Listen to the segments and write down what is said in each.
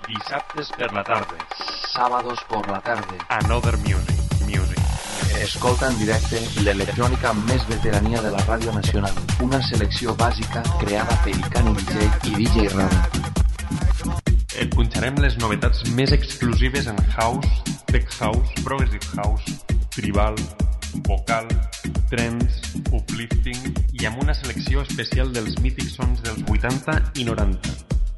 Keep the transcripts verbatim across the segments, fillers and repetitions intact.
Dissabtes per la tarda. Sábados por la tarde. Another Music. Music. Escolta en directe l'electrònica més veterania de la ràdio nacional. Una selecció bàsica creada per Icani D J i D J Rada. Et punxarem les novetats més exclusives en house, tech house, progressive house, tribal, vocal, trance, uplifting i amb una selecció especial dels mítics sons dels vuitanta i noranta.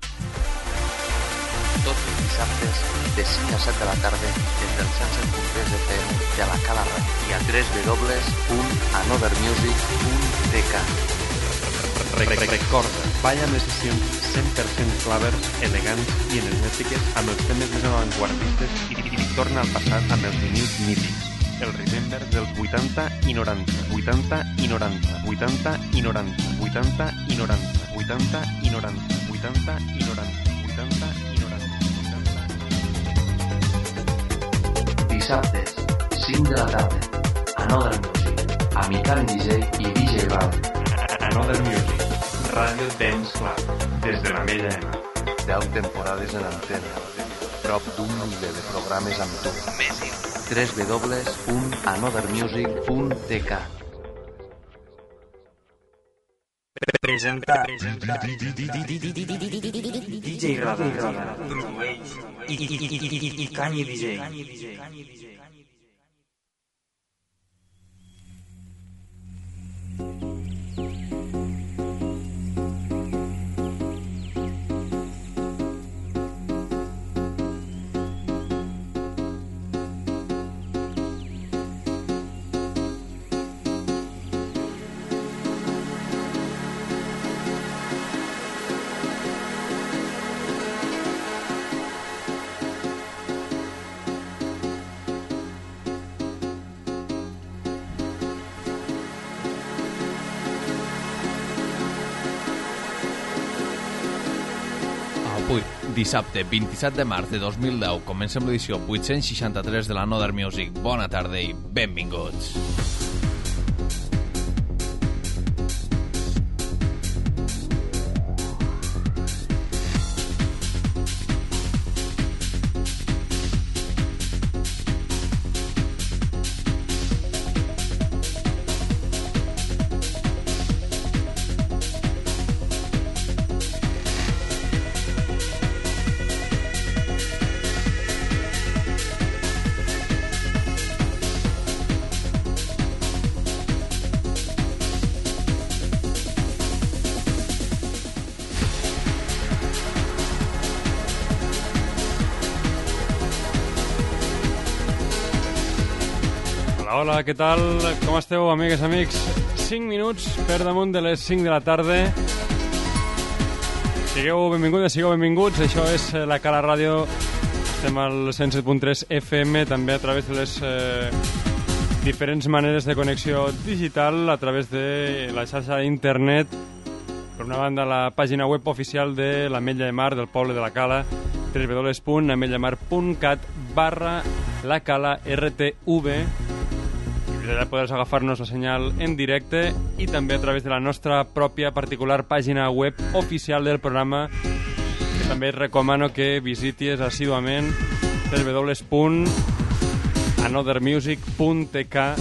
Tots els dissabtes de cinc a set de la tarda des del cent set punt tres F M de la Cala Ràdio i a w w w punt another music punt d k. Recorda, balla amb les sessions cent per cent clavers, elegants i energètiques amb els temes més avantguardistes i, i, i torna al passat amb els vinils mítics. El Remember dels vuitanta i noranta, vuitanta i noranta, vuitanta i noranta, vuitanta i noranta, vuitanta i noranta, vuitanta i noranta, vuitanta i noranta. Dissabtes, cinc de la tarda, Another Music, amb Icani D J i D J Rada. Another Music, Ràdio Dance Club, des de la Mella de Mar. deu temporades en antena, prop d'un miler de programes amb tu. w w w punt another music punt d k. Presenta D J Rada i Icani D J. Avui, dissabte vint-i-set de març de dos mil deu, comencem l'edició vuit-cents seixanta-tres de la Another Music. Bona tarda i benvinguts. Hola, què tal? Com esteu, amigues, amics? cinc minuts per damunt de les cinc de la tarda. Sigueu benvingudes, sigueu benvinguts. Això és la Cala Ràdio. Estem al cent set punt tres F M, també a través de les eh, diferents maneres de connexió digital, a través de la xarxa d'internet. Per una banda, la pàgina web oficial de l'Ametlla de Mar, del poble de la Cala, w w w punt ametlla mar punt cat barra la Cala R T V. Allà podràs agafar-nos la senyal en directe i també a través de la nostra pròpia particular pàgina web oficial del programa, que també et recomano que visitis assíduament, w w w punt another music punt d k.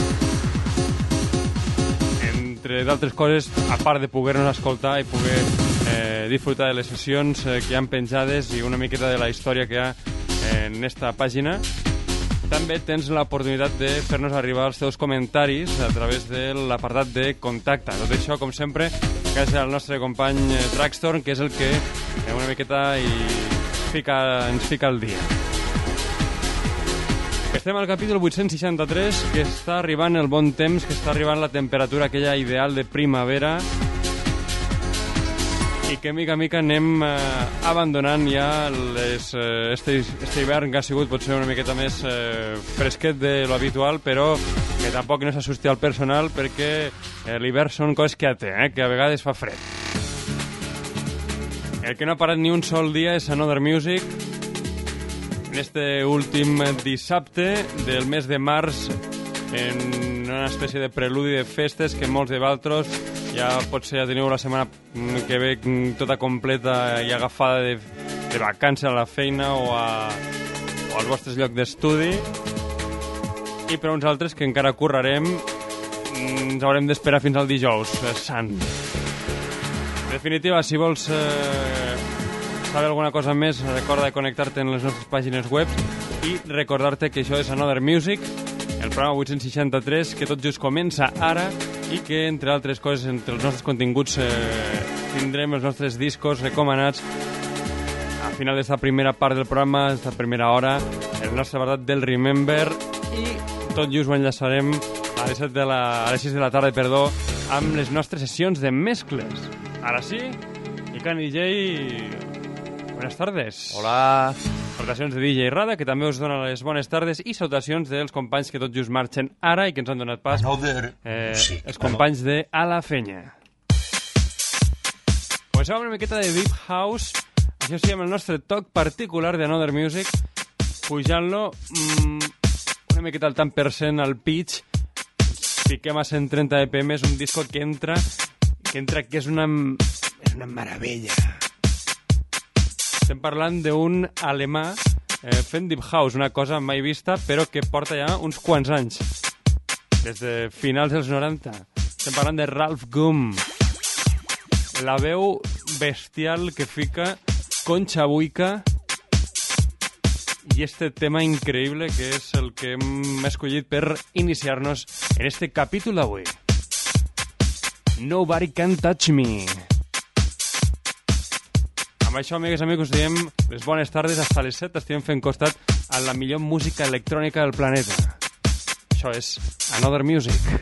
Entre d'altres coses, a part de poder-nos escoltar i poder eh, disfrutar de les sessions eh, que hi ha penjades i una miqueta de la història que hi ha en esta pàgina, també tens l'oportunitat de fer-nos arribar els teus comentaris a través de l'apartat de contacte. Tot això, com sempre, gràcies al nostre company Traxtorn, que és el que una miqueta i fica, ens fica al dia. Estem al capítol vuit-cents seixanta-tres, que està arribant el bon temps, que està arribant la temperatura aquella ideal de primavera, i que mica a mica anem eh, abandonant ja les, eh, este, este hivern, que ha sigut potser una miqueta més eh, fresquet de lo habitual, però que tampoc no s'assusti al personal, perquè eh, l'hivern són coses que ja té, eh, que a vegades fa fred. El que no ha parat ni un sol dia és Another Music. En este últim dissabte del mes de març, en una espècie de preludi de festes que molts de vosaltres ja potser ja teniu la setmana que ve tota completa i agafada de de vacances a la feina o, a, o als vostres llocs d'estudi. I per a uns altres que encara currarem, ens haurem d'esperar fins al dijous sant. En definitiva, si vols eh, saber alguna cosa més, recorda de connectar-te en les nostres pàgines web i recordar-te que això és Another Music, el programa vuit-cents seixanta-tres, que tot just comença ara i que, entre altres coses, entre els nostres continguts eh, tindrem els nostres discos recomanats a final d'esta primera part del programa, d'esta primera hora, el nostre apartat del Remember, i tot just ho enllaçarem a les, set de la, a les sis de la tarda, perdó, amb les nostres sessions de mescles. Ara sí, i Can D J, buenas tardes. Hola. Salutacions de D J Rada, que també us dona les bones tardes, i salutacions dels companys que tot just marxen ara i que ens han donat pas, eh, sí, els companys de A la Fenya. Comencem amb una miqueta de Deep House, això sí, amb el nostre toc particular de Another Music, pujant-lo mmm, una miqueta al tant per cent al pitch, fiquem a cent trenta B P M, és un disco que entra, que entra que és una, és una meravella. Estem parlant d'un alemà eh, fent Deep House, una cosa mai vista, però que porta ja uns quants anys, des de finals dels noranta. Estem parlant de Ralph Gum. La veu bestial que fica Concha Buica i este tema increïble que és el que hem escollit per iniciar-nos en este capítol d'avui. Nobody Can Touch Me. Amb això, amigues i amics, us diem les bones tardes. Fins les set estem fent costat a la millor música electrònica del planeta. Això és Another Music.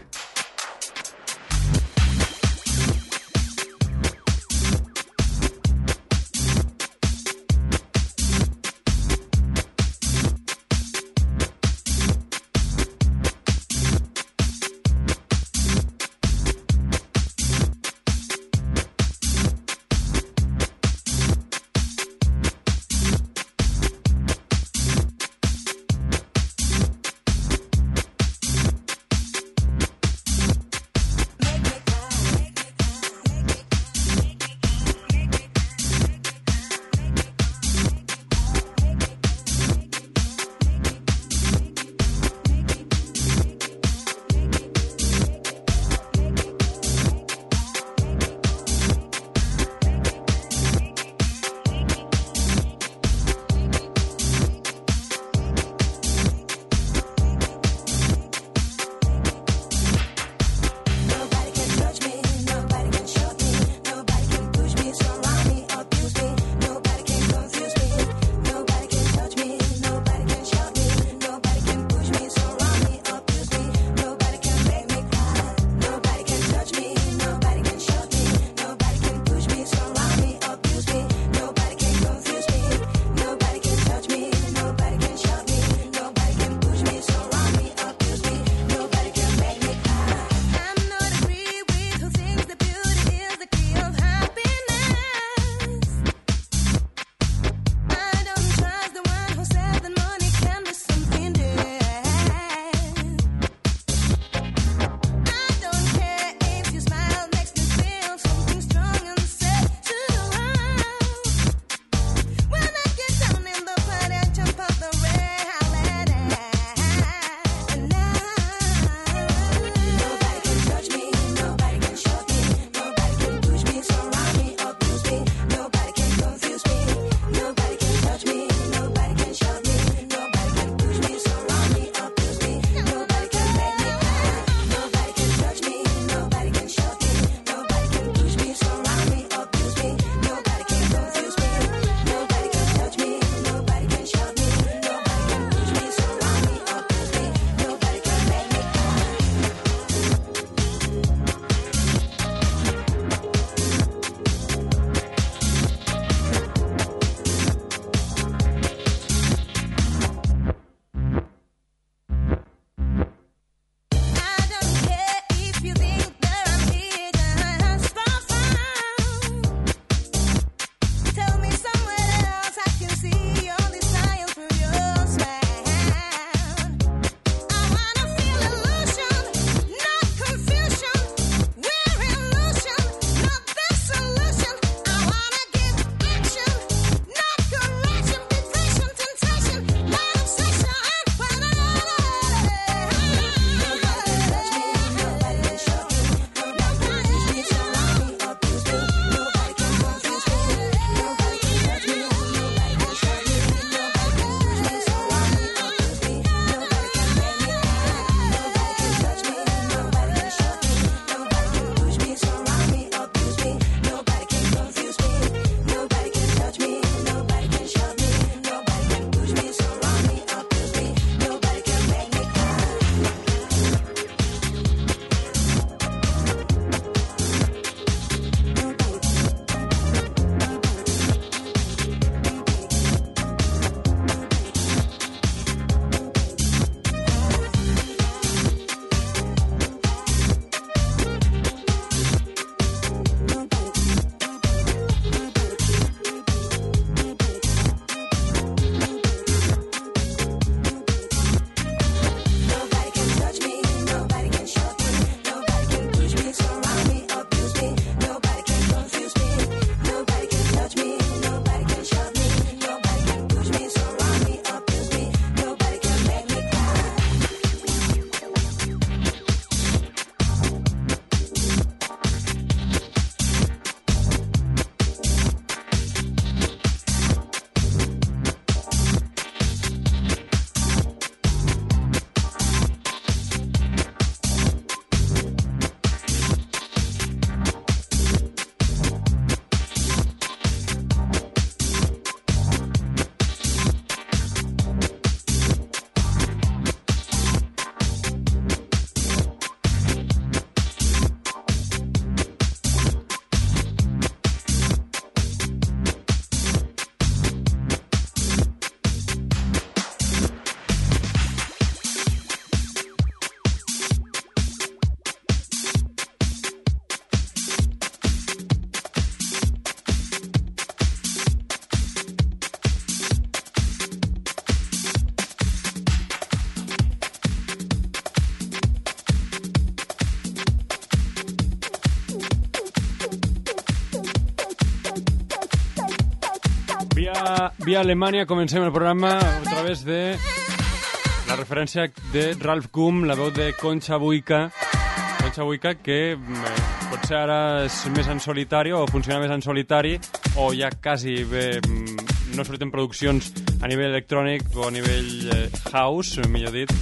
via Alemanya. Comencem el programa a través de la referència de Ralph Gum, la veu de Concha Buica. Concha Buica, que eh, potser ara és més en solitari o funciona més en solitari, o ja quasi bé, no surten produccions a nivell electrònic o a nivell eh, house, millor dit,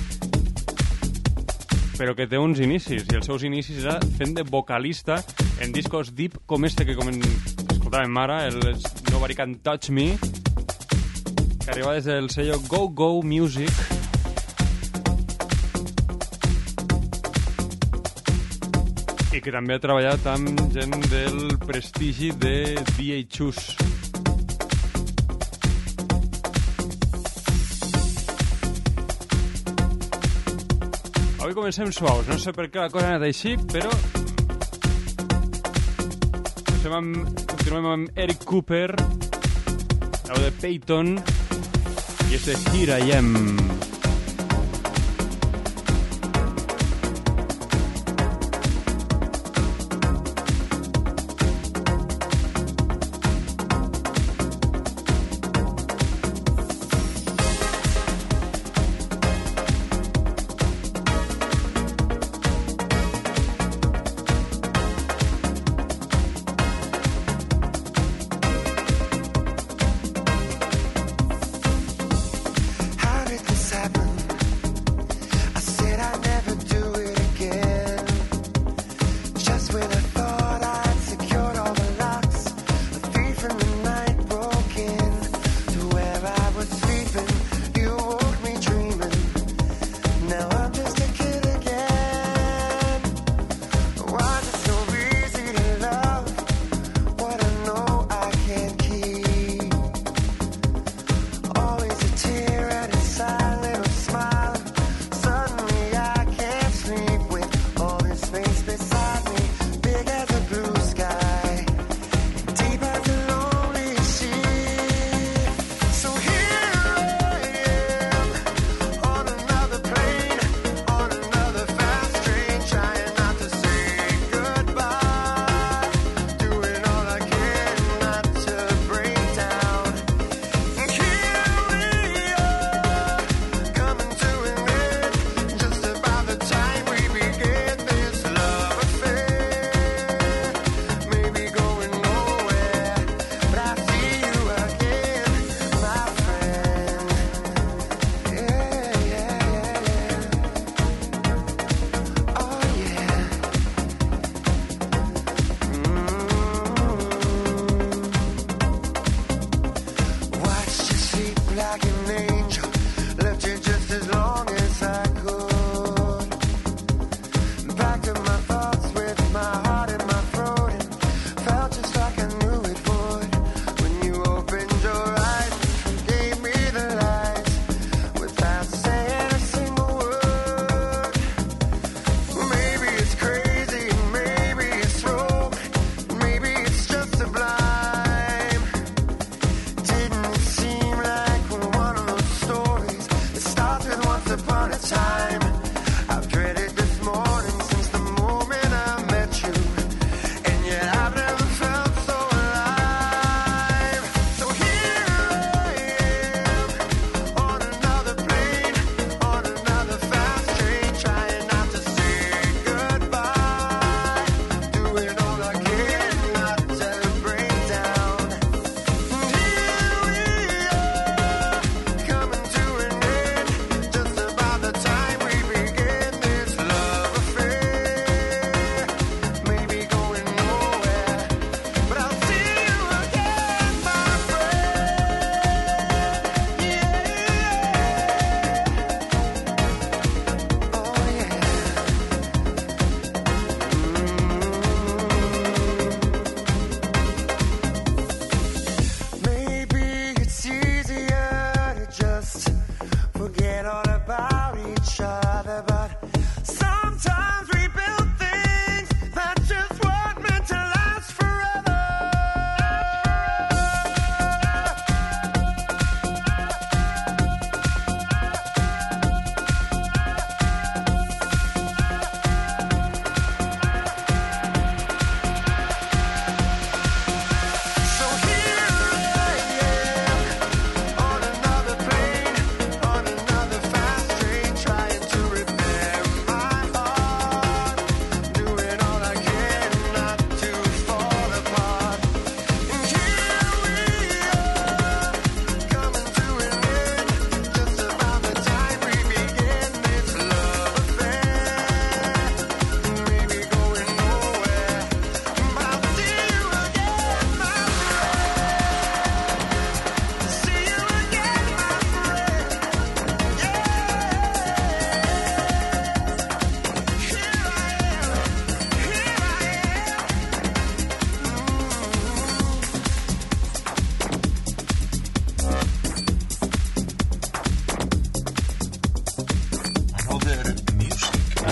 però que té uns inicis, i els seus inicis era fent de vocalista en discos deep com este que com escoltàvem ara, el Nobody Can Touch Me, que arriba des del sello Go Go Music. I que també ha treballat amb gent del prestigi de D H Us. Avui comencem suaus, no sé per què la cosa ha anat així, però amb... continuem amb Eric Cooper, el de Peyton, i és de Here I Am. Didn't seem like one of those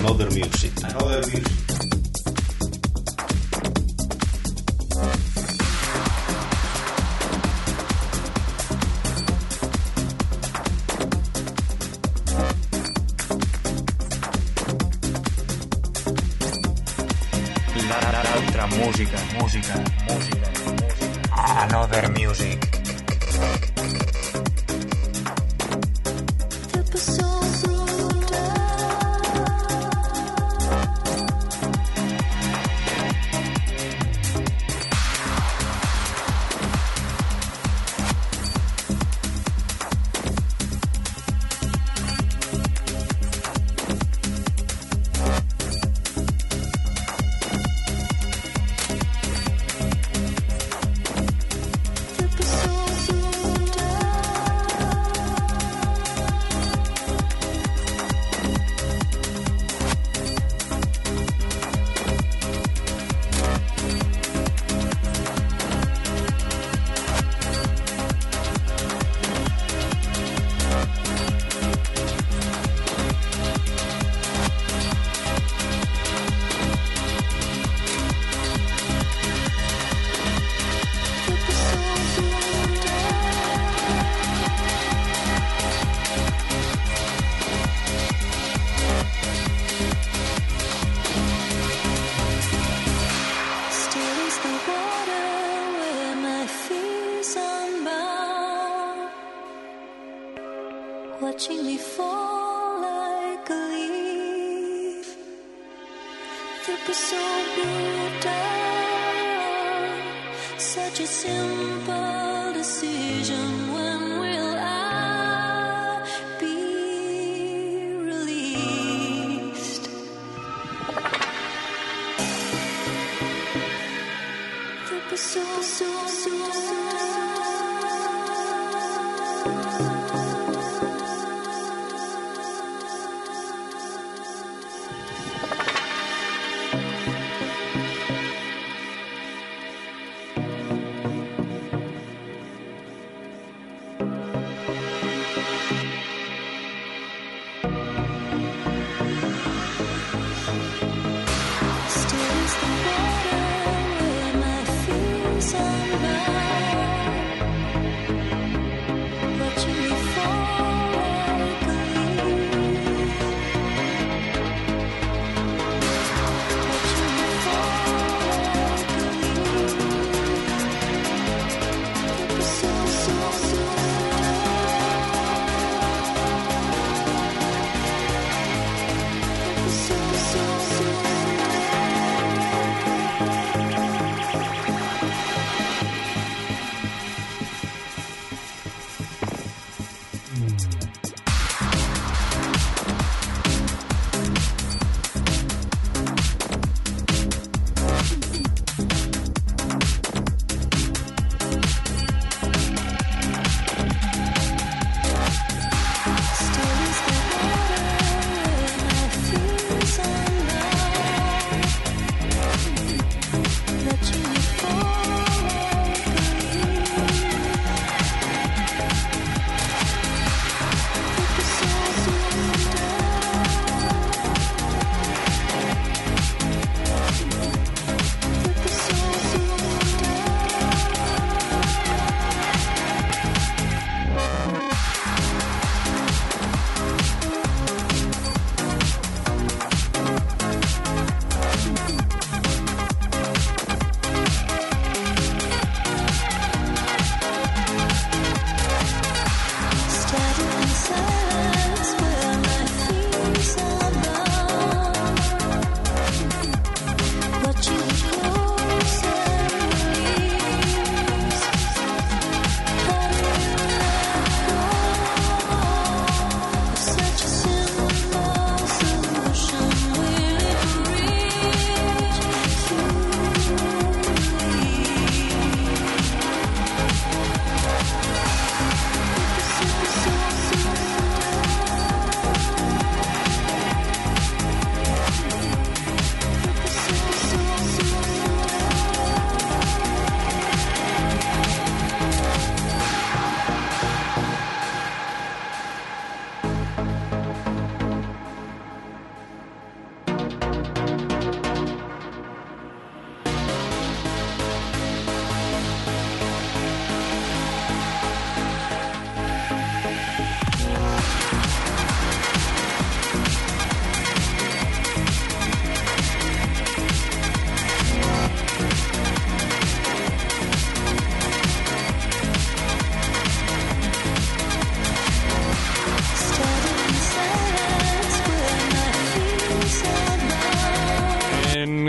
Another Music. Another Music. L'altra musica, musica, musica, musica. Another Music. Watching me fall like a leaf, it was so brutal, such a simple decision. When will I be released? It was so, so, so, so.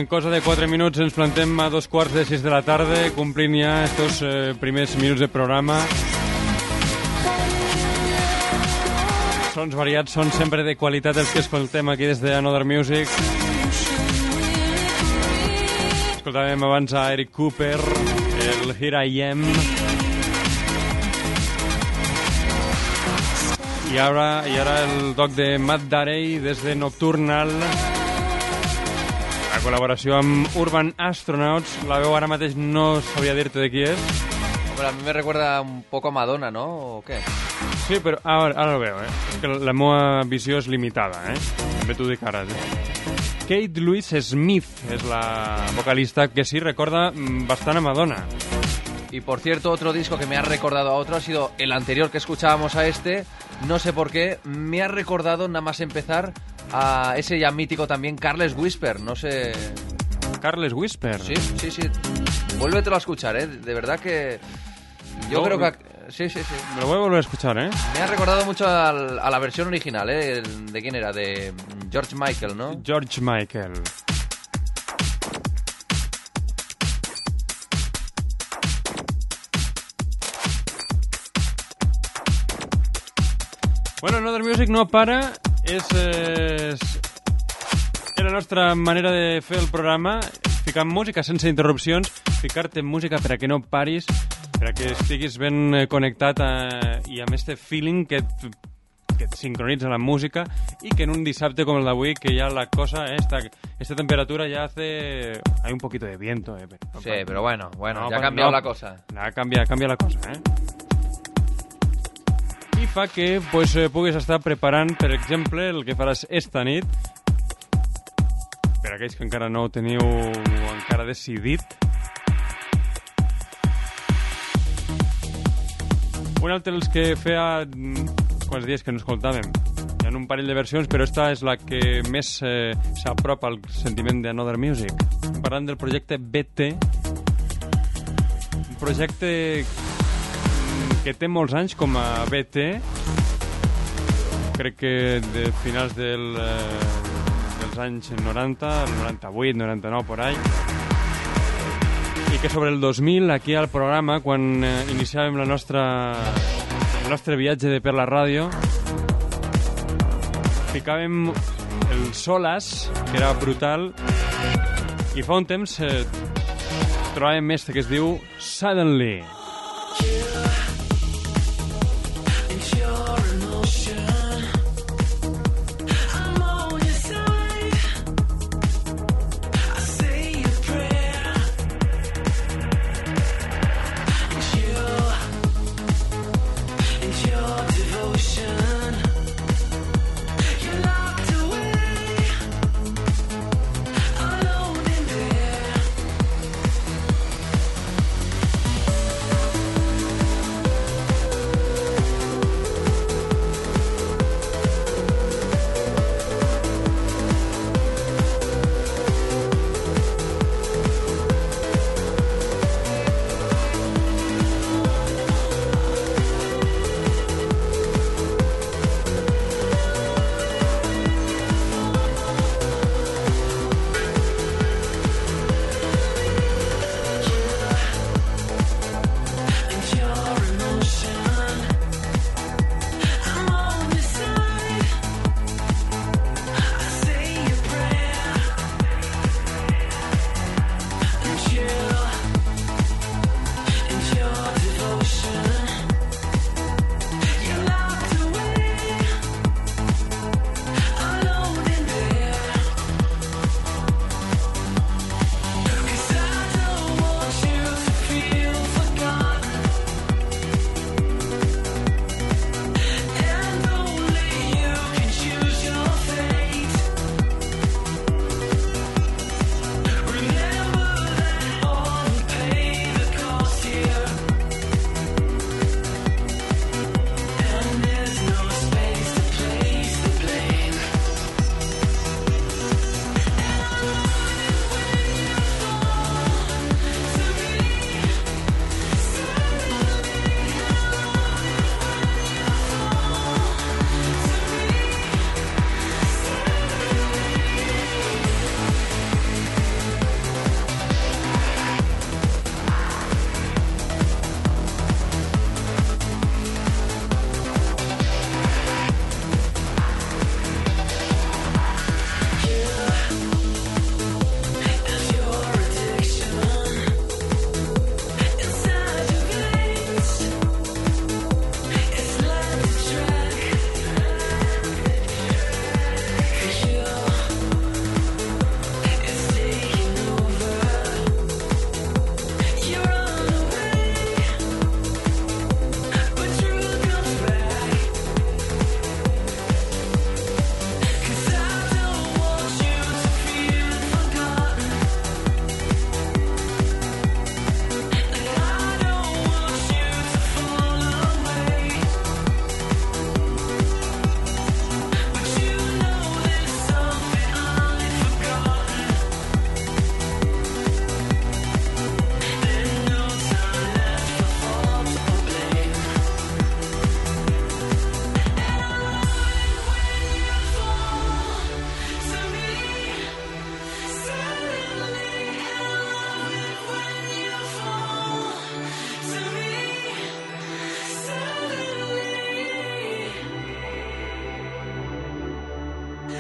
cosa de quatre minuts ens plantem a dos quarts de sis de la tarda, complint ja estos eh, primers minuts de programa. Sons variats, són sempre de qualitat els que escoltem aquí des de Another Music. Escoltàvem abans a Eric Cooper, el Here I Am. I ara, i ara el toc de Matt Darey des de Nocturnal. La col·laboració amb Urban Astronauts. La veu ara mateix no sabria dir-te de qui és. Hombre, a mí me recuerda un poco a Madonna, ¿no? ¿O qué? Sí, però ara, ara ho veu, eh? És que la meva visió és limitada, eh? També t'ho dic ara. Kate Louise Smith és la vocalista que sí recorda bastant a Madonna. Y por cierto, otro disco que me ha recordado a otro ha sido el anterior que escuchábamos a este. No sé por qué, me ha recordado nada más empezar a ese ya mítico también Careless Whisper, no sé... Careless Whisper. Sí, sí, sí. Vuélvetelo a escuchar, ¿eh? De verdad que... Yo No, creo que... Sí, sí, sí. Me lo voy a volver a escuchar, ¿eh? Me ha recordado mucho al- a la versión original, ¿eh? El- ¿De quién era? De George Michael, ¿no? George Michael. Bueno, Another Music no para. És, eh, és, és la nostra manera de fer el programa. Ficar música sense interrupcions, ficar-te música per a que no paris, per a que estiguis ben eh, connectat a, i amb este feeling que et, que et sincronitza la música i que en un dissabte com el d'avui, que ja la cosa, eh, esta, esta temperatura ya hace... Hay un poquito de viento, eh. Pero, Sí, pero bueno, bueno, No, ya ha pero cambiado no. la cosa. Ha canvia, canvia la cosa, eh? I fa que pues, eh, puguis estar preparant, per exemple, el que faràs esta nit, per aquells que encara no ho teniu encara decidit. Un altre dels que feia mm, quants dies que no escoltàvem. Hi ha un parell de versions, però esta és la que més eh, s'apropa al sentiment d'Another Music. Parlant del projecte B T, un projecte que té molts anys com a B T, crec que de finals del, eh, dels anys noranta, el noranta-vuit, noranta-nou, por ahí, i que sobre el dos mil, aquí al programa, quan eh, iniciàvem la nostra, el nostre viatge de per la ràdio, ficàvem el Solas, que era brutal, i fa un temps eh, trobàvem este que es diu Suddenly.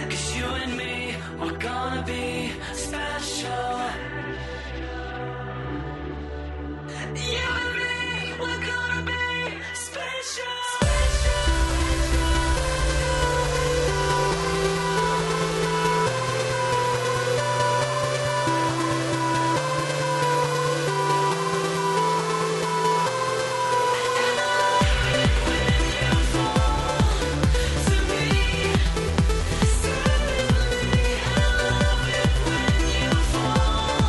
'cause you and me, we're gonna be special. You and me, we're gonna be special. Fall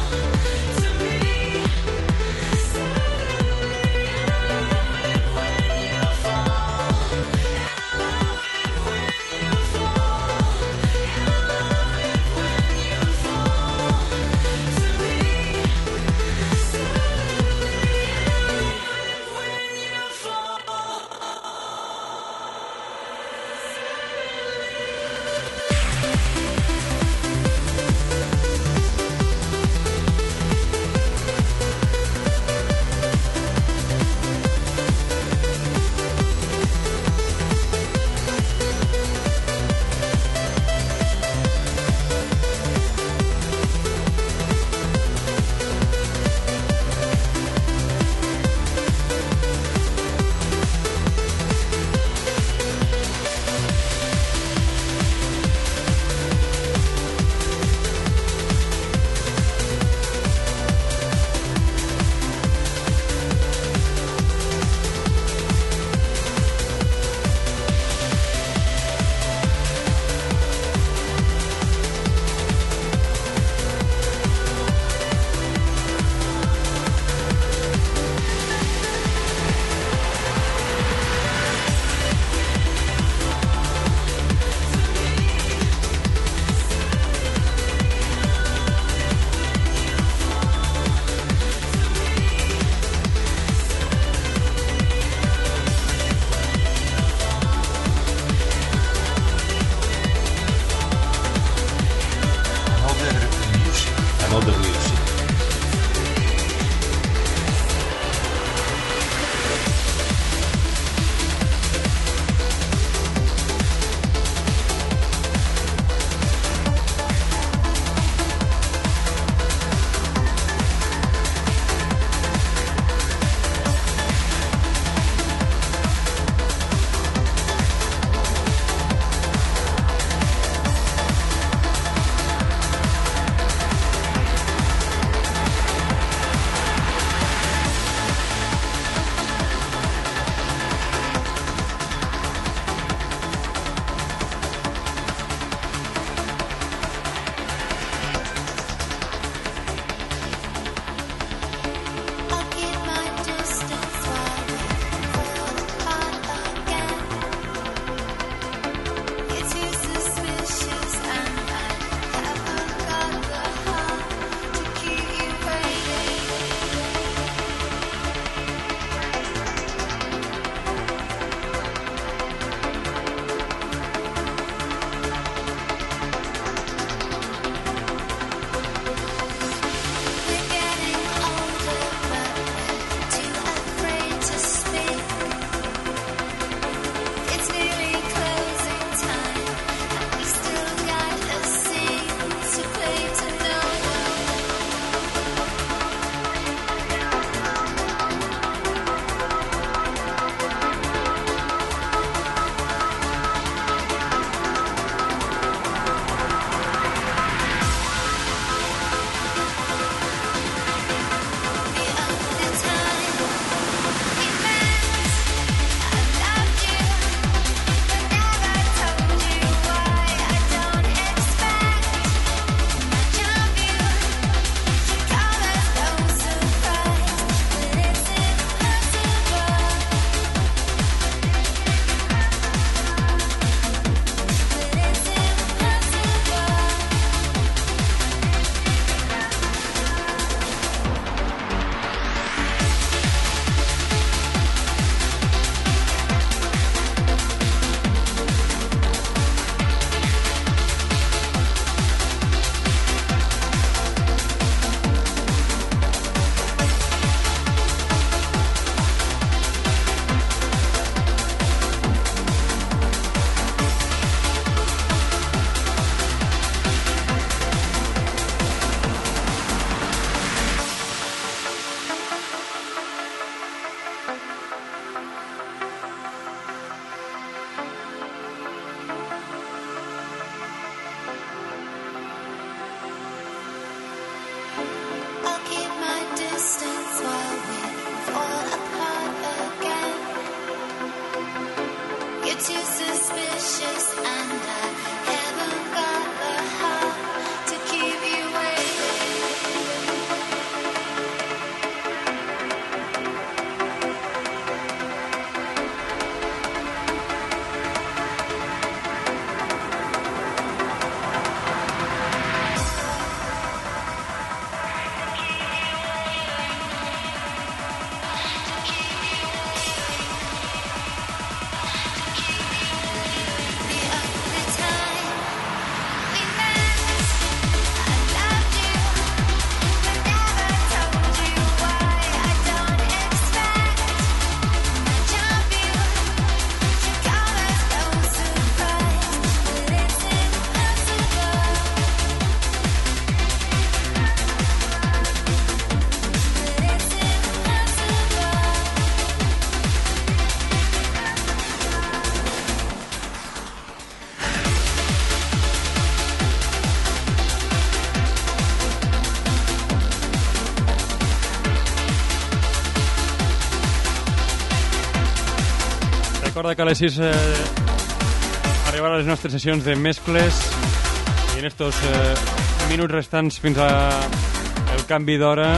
Recorda que a les sis eh, arribarà a les nostres sessions de mescles i en estos eh, minuts restants fins a el canvi d'hora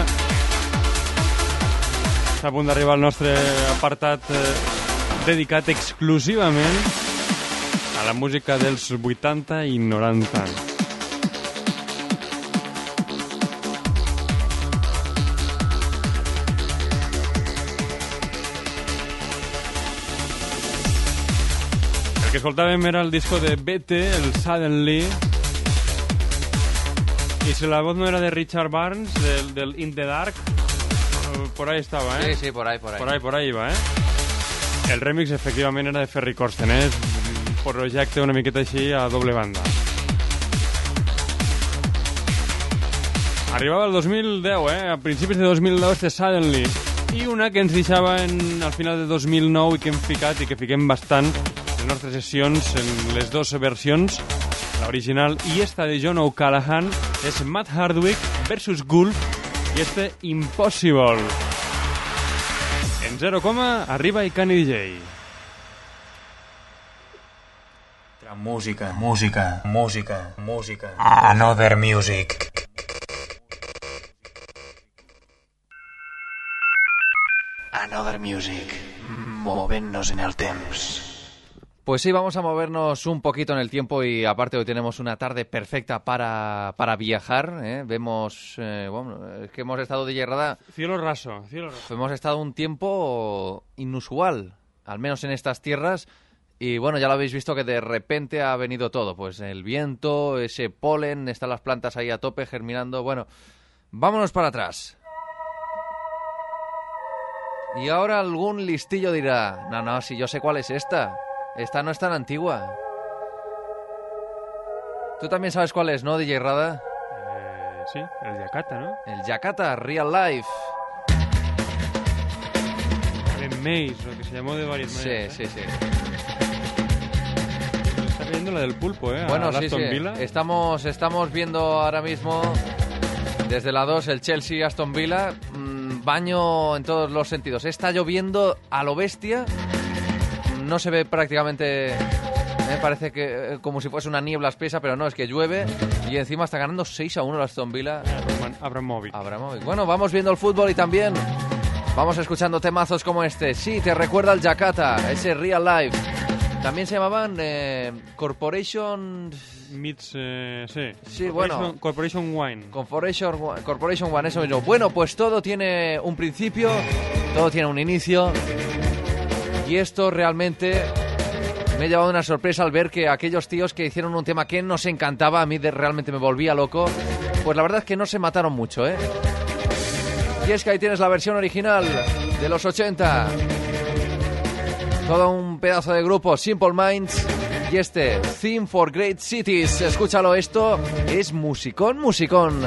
està a punt d'arribar el nostre apartat eh, dedicat exclusivament a la música dels vuitanta i noranta. El que escoltàvem era el disco de B T, el Suddenly, y si la voz no era de Richard Barnes, del, del In the Dark, por ahí estaba, ¿eh? Sí, sí, por ahí, por ahí. Por ahí, por ahí iba, ¿eh? El remix, efectivament, era de Ferry Corsten, ¿eh? Un projecte una miqueta així a doble banda. Arribava el dos mil deu, eh? A principis de dos mil deu, este Suddenly. I una que ens deixava en, al final de dos mil nou i que hem ficat i que fiquem bastant les nostres sessions en les dues versions, l'original i esta de John O'Callaghan, és Matt Hardwick versus Gulf i este Impossible. En zero coma arriba Icani D J. Música, música, música, música. Another music. Another music. Movernos en el temps. Pues sí, vamos a movernos un poquito en el tiempo y aparte hoy tenemos una tarde perfecta para, para viajar, ¿eh? Vemos, eh, bueno, es que hemos estado de Yerrada... Cielo raso, cielo raso. Hemos estado un tiempo inusual, al menos en estas tierras, y bueno, ya lo habéis visto que de repente ha venido todo, pues el viento, ese polen, están las plantas ahí a tope germinando, bueno, vámonos para atrás. Y ahora algún listillo dirá, no, no, si yo sé cuál es esta. Esta no es tan antigua. Tú también sabes cuál es, ¿no, D J Rada? Eh, sí, el Yakata, ¿no? El Yakata, Real Life. El Maze, lo que se llamó de varias maneras. Sí, ¿eh? sí, sí. Está viendo la del pulpo, ¿eh? Bueno, a sí, Aston sí. Villa. Estamos, estamos viendo ahora mismo desde la dos el Chelsea-Aston Villa. Mmm, baño en todos los sentidos. Está lloviendo a lo bestia. No se ve prácticamente, me parece que eh, como si fuese una niebla espesa, pero no, es que llueve y encima está ganando seis a uno el Aston Villa. Abramovich. Abramovich. Bueno, vamos viendo el fútbol y también vamos escuchando temazos como este. Sí, te recuerda al Yakata, ese Real Life. También se llamaban eh, Corporation... Meets, eh, sí. Sí, Corporation, bueno. Corporation Wine. Corporation, Corporation One, eso mismo. Bueno, pues todo tiene un principio, todo tiene un inicio. Y esto realmente me ha llevado una sorpresa al ver que aquellos tíos que hicieron un tema que nos encantaba, a mí de, realmente me volvía loco, pues la verdad es que no se mataron mucho, ¿eh? Y es que ahí tienes la versión original de los ochenta. Todo un pedazo de grupo, Simple Minds, y este, Theme for Great Cities. Escúchalo, esto es musicón, musicón.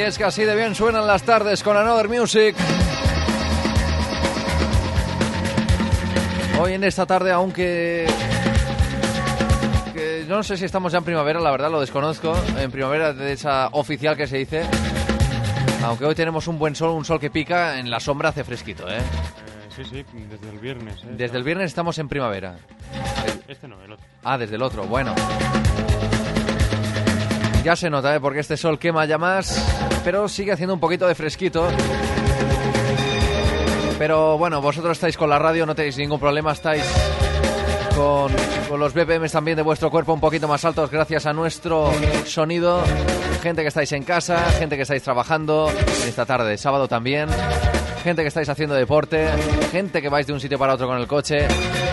es que así de bien suenan las tardes con Another Music. Hoy en esta tarde, aunque que no sé si estamos ya en primavera, la verdad lo desconozco, en primavera de esa oficial que se dice, aunque hoy tenemos un buen sol, un sol que pica, en la sombra hace fresquito, ¿eh? Eh, sí, sí, desde el viernes. ¿eh? Desde el viernes estamos en primavera. Este no, el otro. Ah, desde el otro, bueno. Ya se nota, ¿eh? Porque este sol quema ya más, pero sigue haciendo un poquito de fresquito. Pero bueno, vosotros estáis con la radio, no tenéis ningún problema, estáis con, con los B P Ms también de vuestro cuerpo un poquito más altos gracias a nuestro sonido. Gente que estáis en casa, gente que estáis trabajando, en esta tarde de sábado también. Gente que estáis haciendo deporte, gente que vais de un sitio para otro con el coche.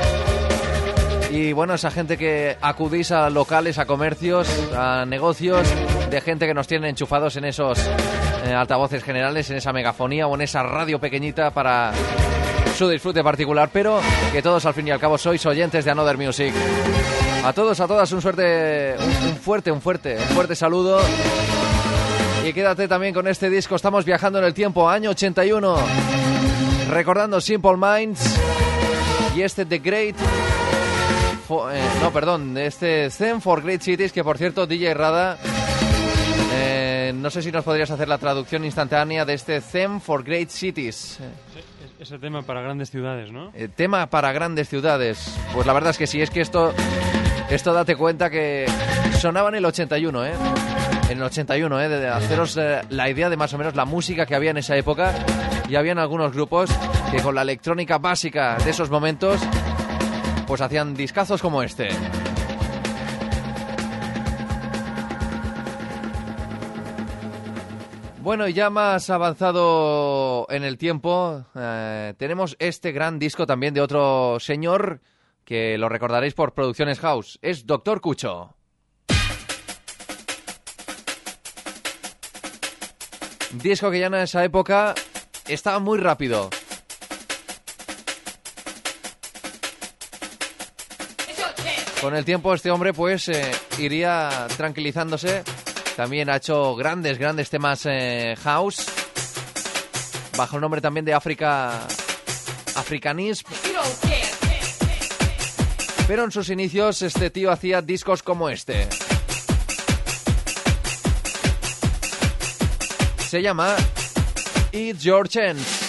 Y bueno, esa gente que acudís a locales, a comercios, a negocios, de gente que nos tiene enchufados en esos eh, altavoces generales, en esa megafonía o en esa radio pequeñita para su disfrute particular, pero que todos al fin y al cabo sois oyentes de Another Music. A todos, a todas, un, suerte, un, un fuerte, un fuerte, un fuerte saludo. Y quédate también con este disco, estamos viajando en el tiempo, año ochenta y uno, recordando Simple Minds y este The Great... Eh, no, perdón, este Theme for Great Cities, que por cierto, D J Rada, eh, no sé si nos podrías hacer la traducción instantánea de este Theme for Great Cities. Sí, ese tema para grandes ciudades, ¿no? Eh, tema para grandes ciudades. Pues la verdad es que sí, es que esto, esto date cuenta que sonaba en el ochenta y uno, ¿eh? En el ochenta y uno, ¿eh? De haceros eh, la idea de más o menos la música que había en esa época. Y habían algunos grupos que con la electrónica básica de esos momentos pues hacían discazos como este. Bueno, y ya más avanzado en el tiempo, eh, tenemos este gran disco también de otro señor que lo recordaréis por Producciones House. Es Doctor Cucho. Disco que ya en esa época estaba muy rápido. Con el tiempo este hombre pues eh, iría tranquilizándose. También ha hecho grandes, grandes temas eh, house. Bajo el nombre también de África... Africanism. Pero en sus inicios este tío hacía discos como este. Se llama It's Your Chance.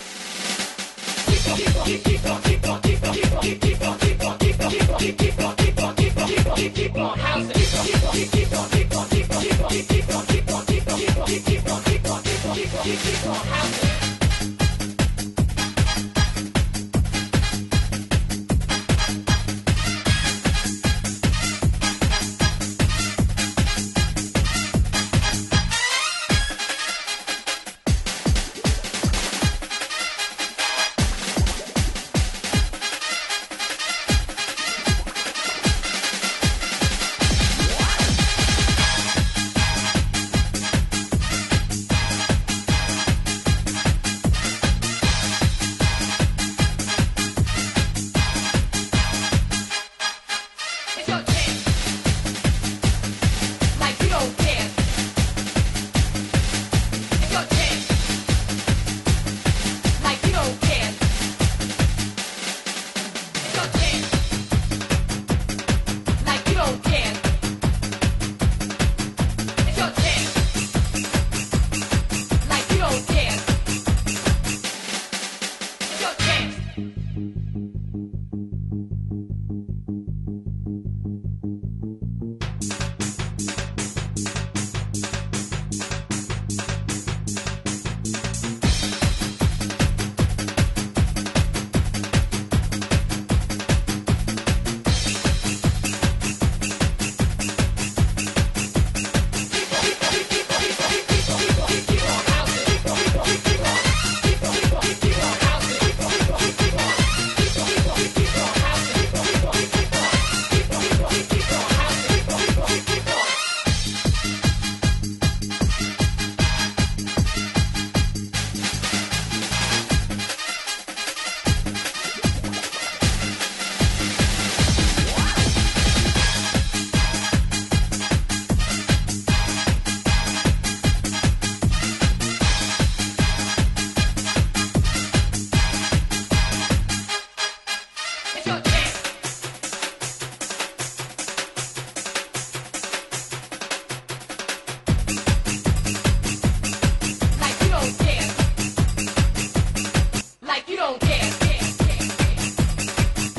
Keep on, keep on, keep on, keep on, keep on, keep on, keep on, keep on, keep on, keep on.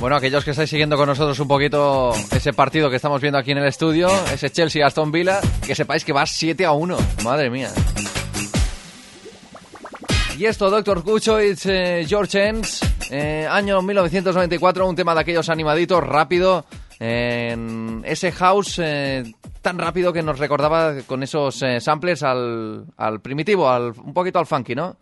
Bueno, aquellos que estáis siguiendo con nosotros un poquito ese partido que estamos viendo aquí en el estudio, ese Chelsea-Aston Villa, que sepáis que va siete a uno. Madre mía. Y esto, doctor Cucho, it's eh, Your Chance, eh, año mil novecientos noventa y cuatro, un tema de aquellos animaditos, rápido, en eh, ese house eh, tan rápido que nos recordaba con esos eh, samplers al, al primitivo, al, un poquito al funky, ¿no?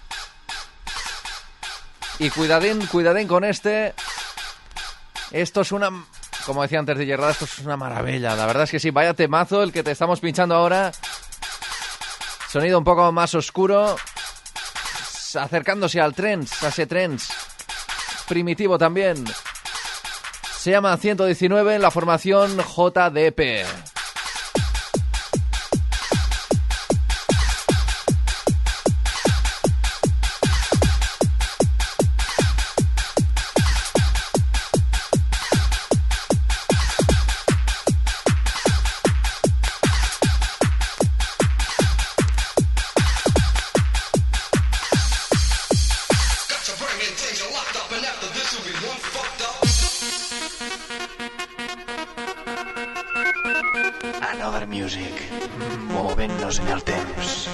Y cuidadín, cuidadín con este. Esto es una... Como decía antes de Gerrada, esto es una maravilla. La verdad es que sí, vaya temazo el que te estamos pinchando ahora. Sonido un poco más oscuro, acercándose al trance, a ese trance primitivo también. Se llama ciento diecinueve en la formación J D P. Another Music, movent-nos en el temps.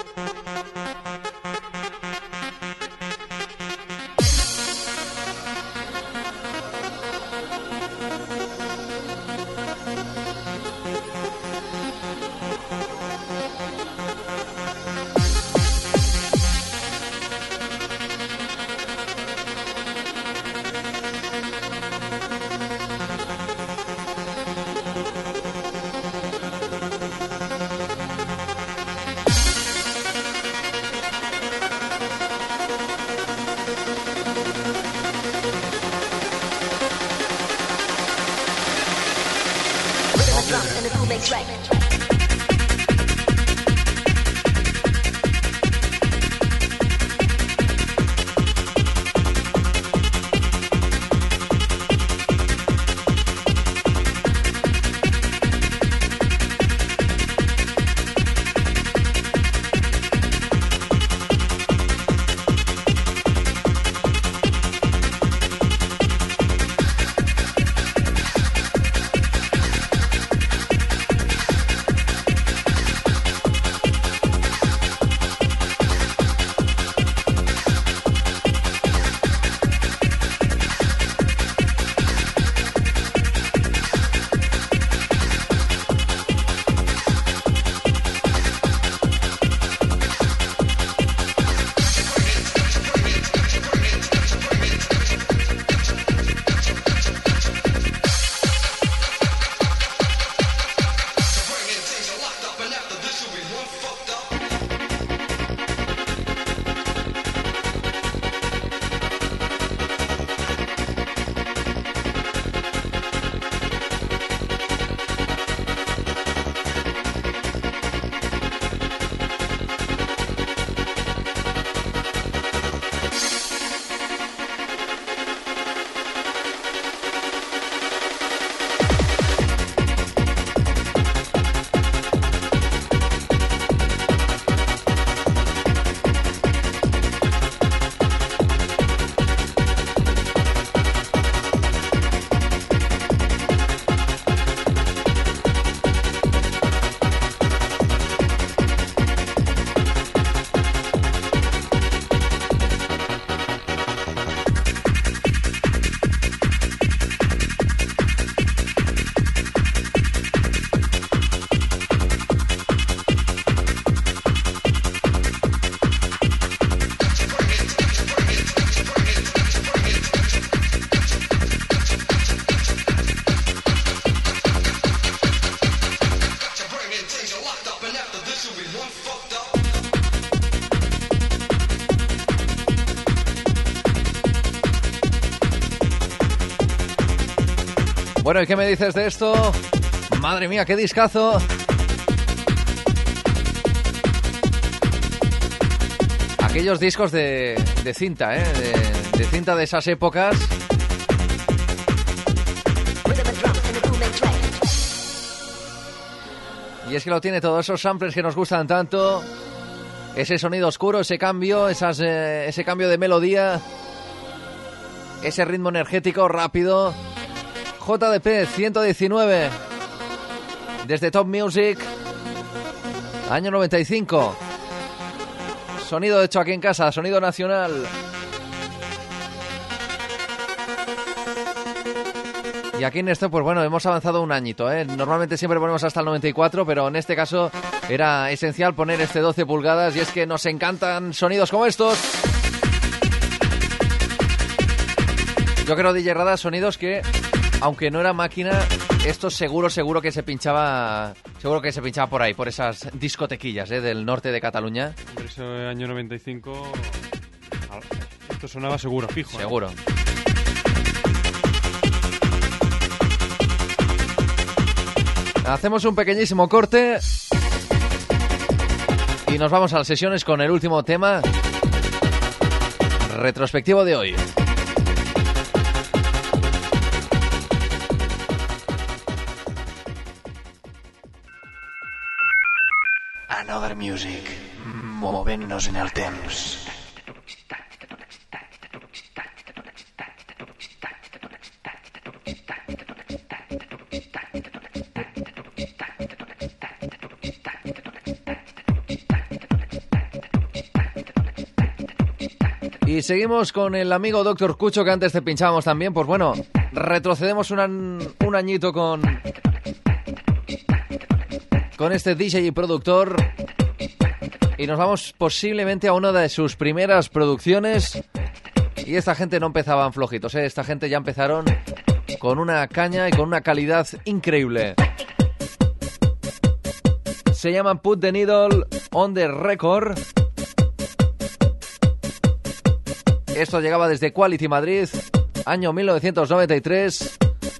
Bueno, ¿y qué me dices de esto? Madre mía, qué discazo. Aquellos discos de, de cinta, ¿eh? De, de cinta de esas épocas. Y es que lo tiene todos esos samples que nos gustan tanto. Ese sonido oscuro, ese cambio, esas, eh, ese cambio de melodía. ese ritmo energético rápido. J D P ciento diecinueve desde Top Music, año noventa y cinco. Sonido hecho aquí en casa, sonido nacional. Y aquí en esto, pues bueno, hemos avanzado un añito, ¿eh? Normalmente siempre ponemos hasta el noventa y cuatro, pero en este caso era esencial poner este doce pulgadas, y es que nos encantan sonidos como estos. Yo creo, D J Rada, sonidos que, aunque no era máquina, esto seguro, seguro que se pinchaba, seguro que se pinchaba por ahí, por esas discotequillas, ¿eh? Del norte de Cataluña. Por eso, año noventa y cinco, esto sonaba seguro, fijo. Seguro. ¿Eh? Hacemos un pequeñísimo corte y nos vamos a las sesiones con el último tema retrospectivo de hoy. Another Music, movent-nos en el temps. Y seguimos con el amigo Doctor Cucho, que antes te pinchábamos también. Pues bueno, retrocedemos un, an, un añito con, con este D J y productor. Y nos vamos posiblemente a una de sus primeras producciones. Y esta gente no empezaban flojitos, ¿eh? Esta gente ya empezaron con una caña y con una calidad increíble. Se llaman Put the Needle on the Record. Esto llegaba desde Quality Madrid, año mil novecientos noventa y tres.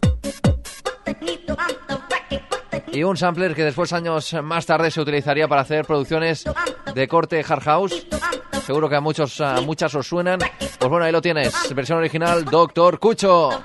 Y un sampler que después, años más tarde, se utilizaría para hacer producciones de corte hard house. Seguro que a muchos, a muchas os suenan. Pues bueno, ahí lo tienes, versión original, Doctor Cucho.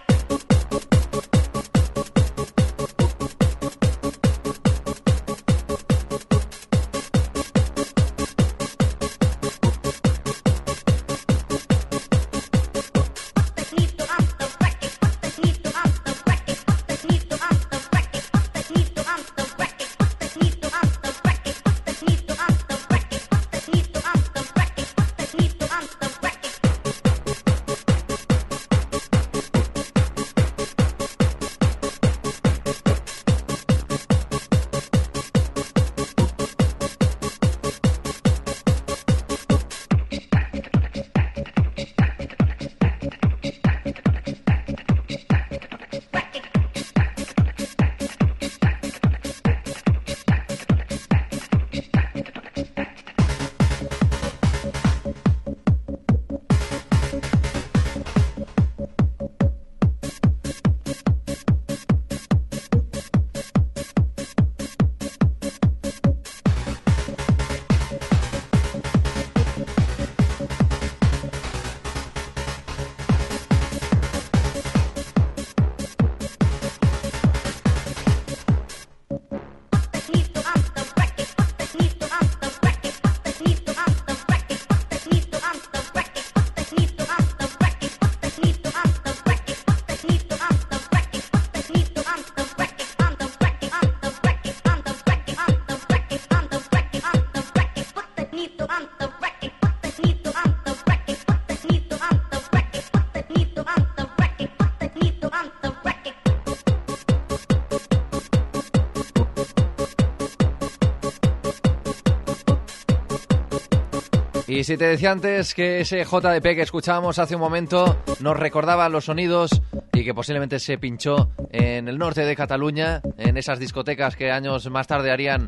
Y si te decía antes que ese J D P que escuchábamos hace un momento nos recordaba los sonidos y que posiblemente se pinchó en el norte de Cataluña, en esas discotecas que años más tarde harían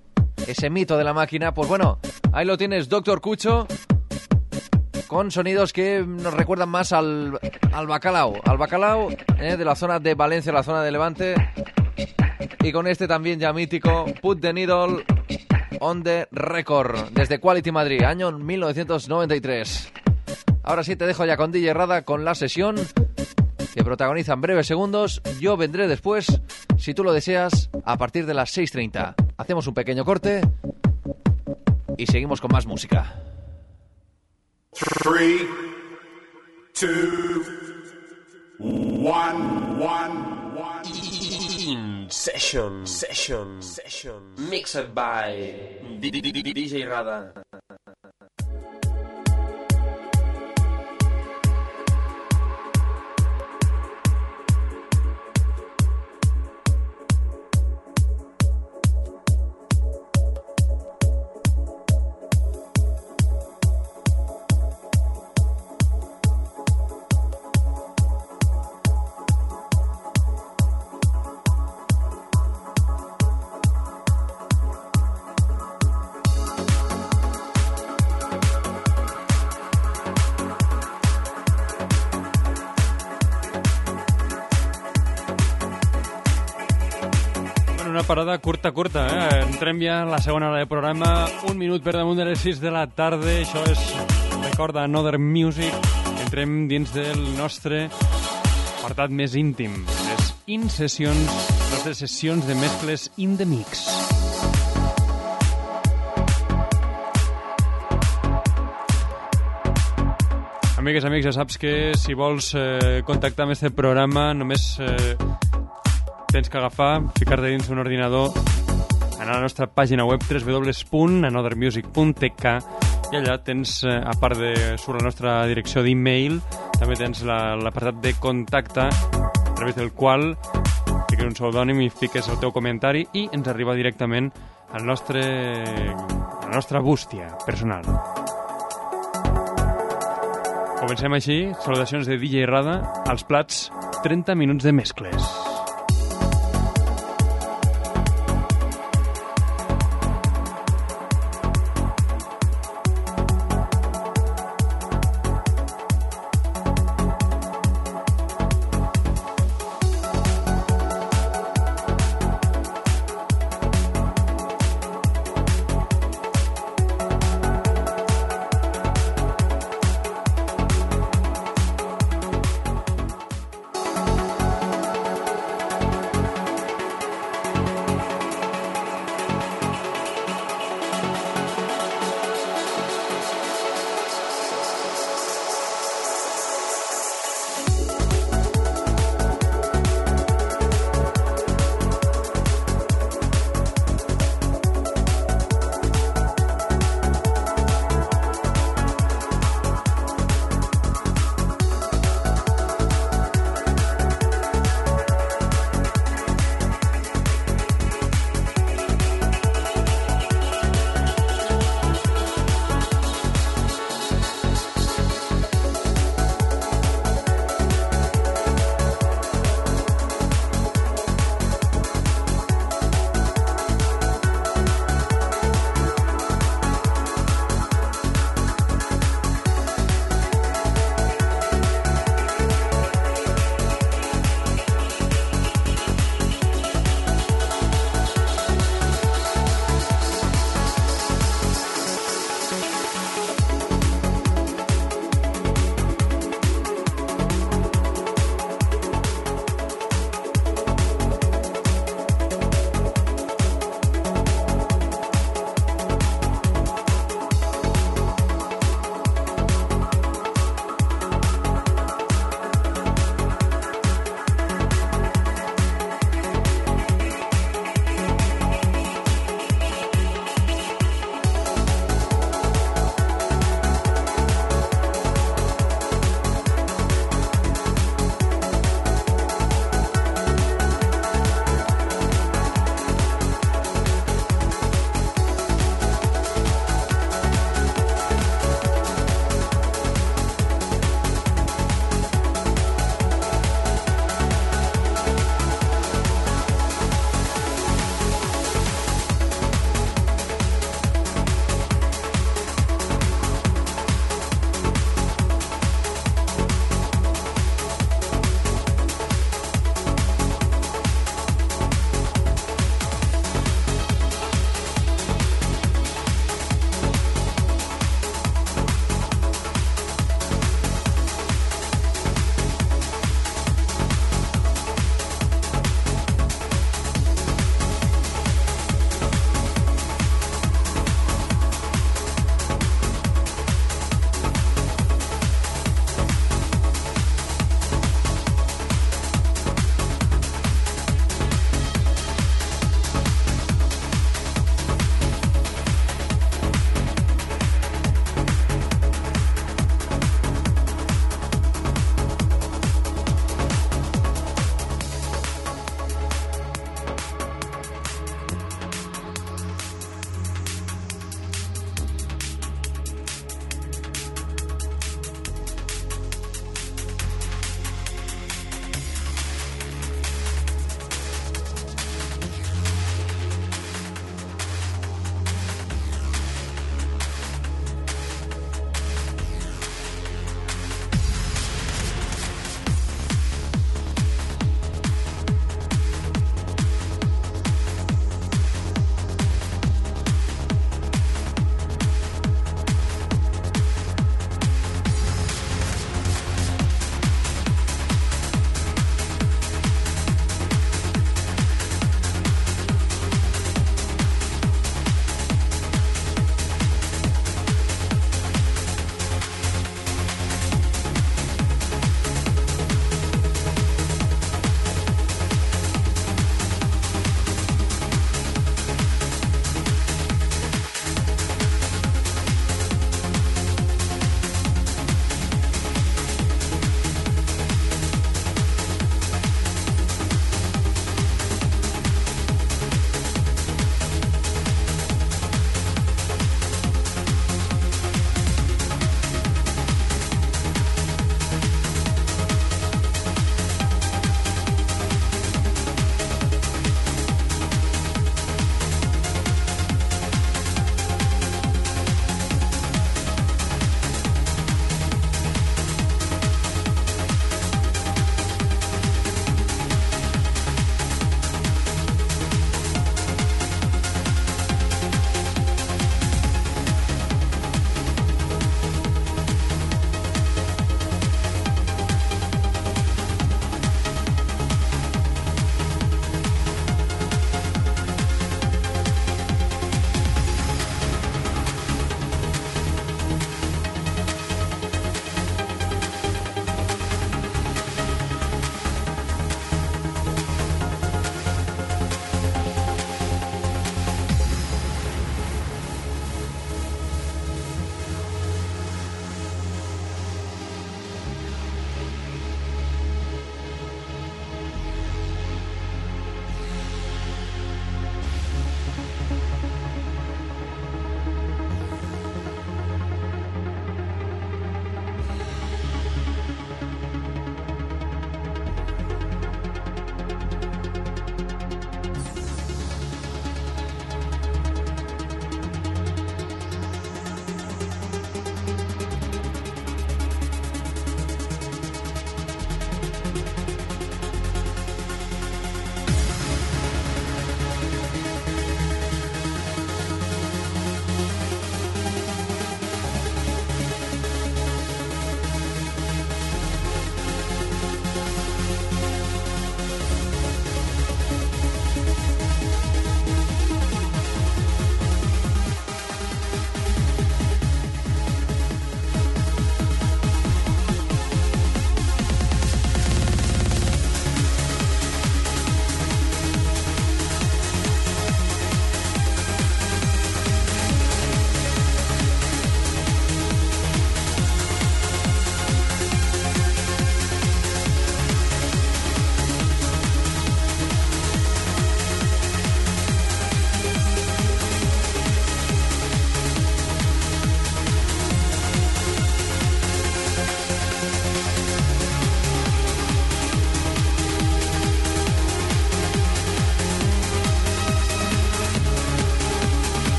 ese mito de la máquina, pues bueno, ahí lo tienes, Doctor Cucho, con sonidos que nos recuerdan más al, al bacalao, al bacalao eh, de la zona de Valencia, la zona de Levante, y con este también ya mítico, Put the Needle on the Record, desde Quality Madrid, año mil novecientos noventa y tres. Ahora sí te dejo ya con D J Rada, con la sesión que protagoniza en breves segundos. Yo vendré después, si tú lo deseas, a partir de las seis treinta. Hacemos un pequeño corte y seguimos con más música. Three, two, one, one, one. In session, session, session. Mixed by D J Rada. Parada curta, curta, eh? Entrem ja a la segona hora de programa, un minut per damunt de les sis de la tarda, això és Recorda Another Music, entrem dins del nostre apartat més íntim, les in-sessions, les nostres sessions de mescles in the mix. Amigues, amics, ja saps que si vols eh, contactar amb este programa només... Eh, tens que agafar, ficar-te dins un ordinador, anar a la nostra pàgina web w w w punt another music punt t k i allà tens, a part de surt la nostra direcció d'e-mail, també tens l'apartat de contacte a través del qual fiques un pseudònim i fiques el teu comentari i ens arriba directament al nostre, a la nostra bústia personal. Comencem així, salutacions de D J Rada, als plats trenta minuts de mescles.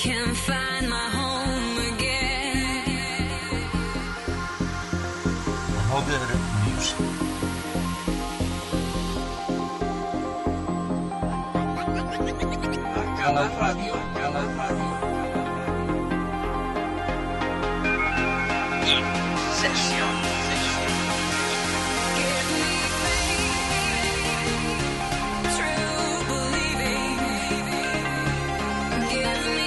can find my home again. Another music. A la radio, a la radio. Session. Give me faith, true believing. Give me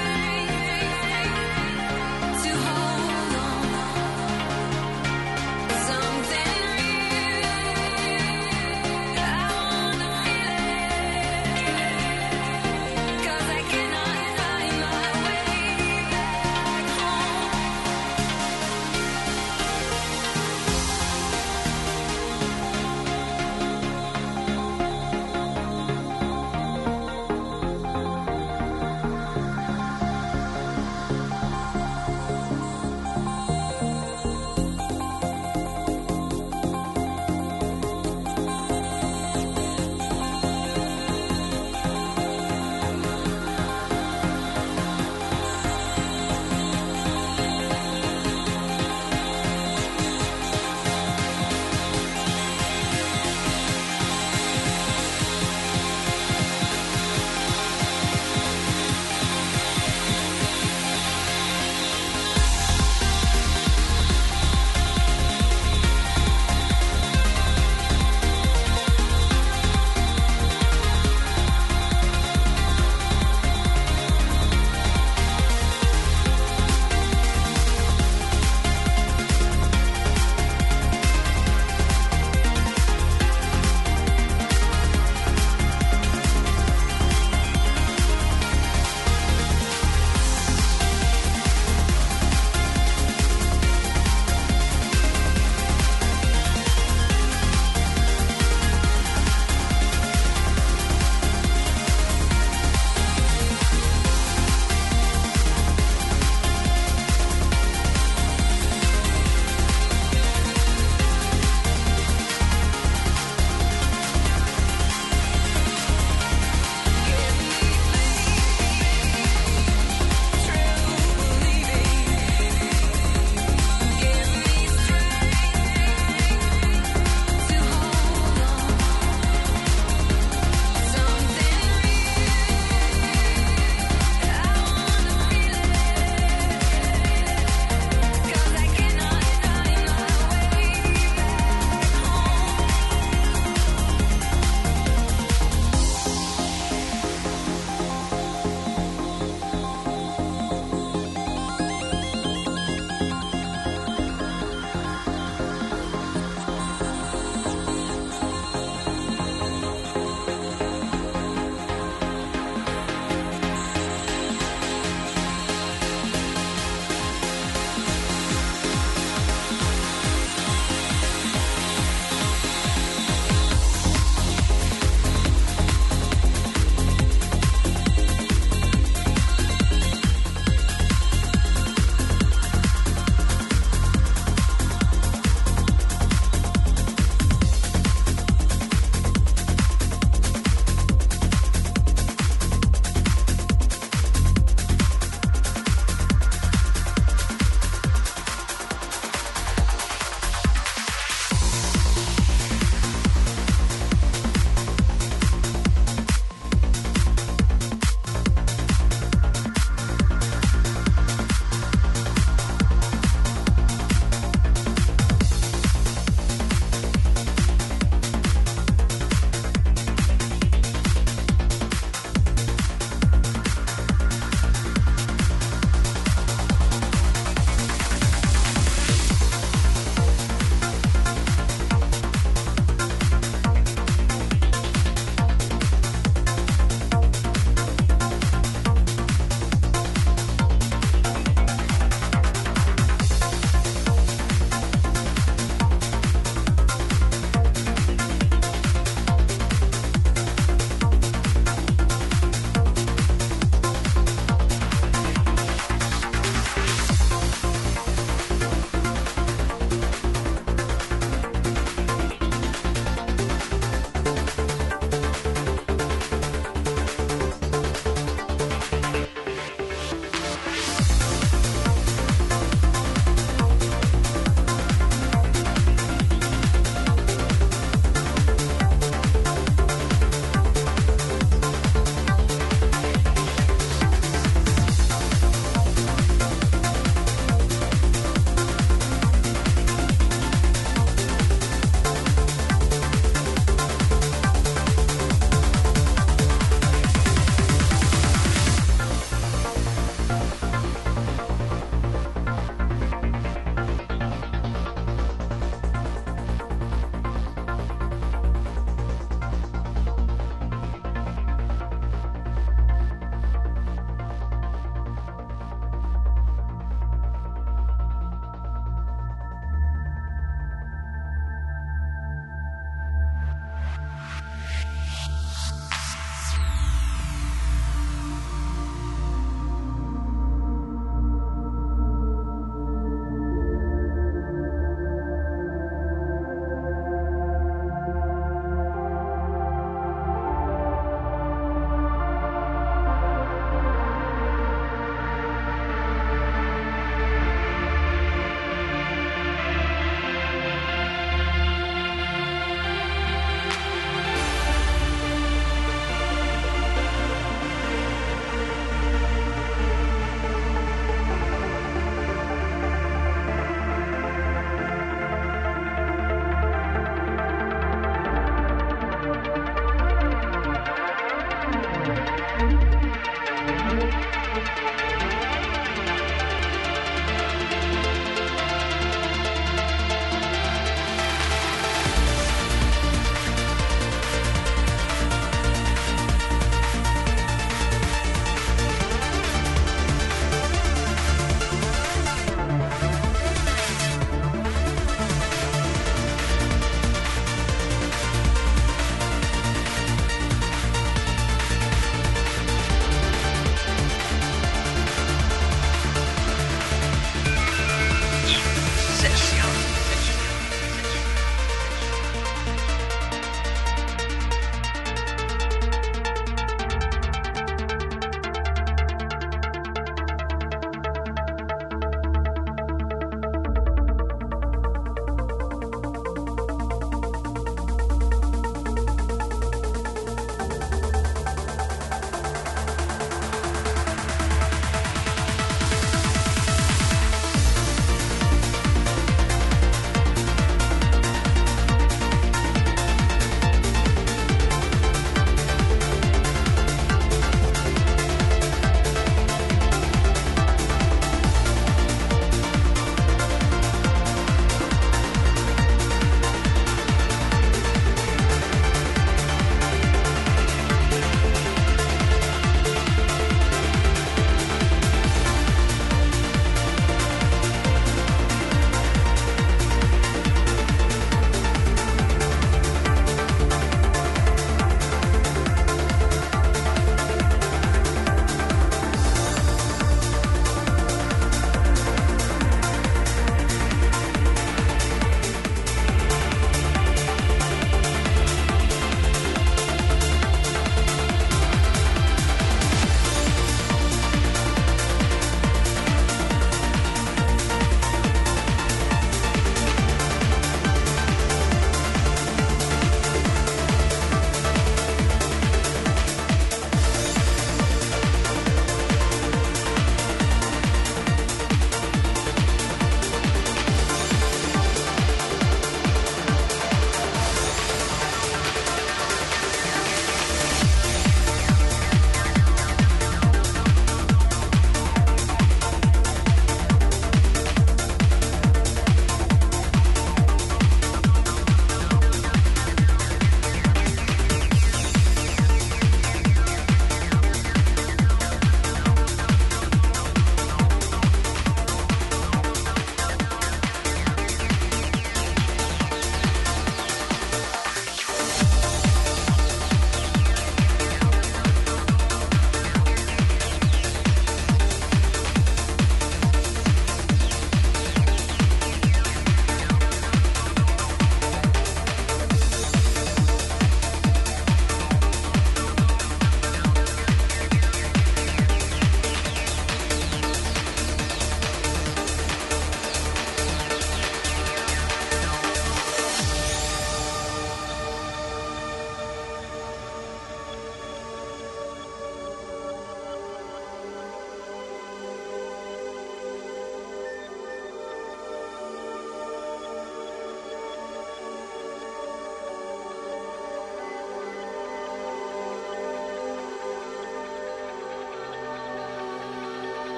strength to hold on. Something real, I wanna feel it. 'Cause I cannot find my way back home.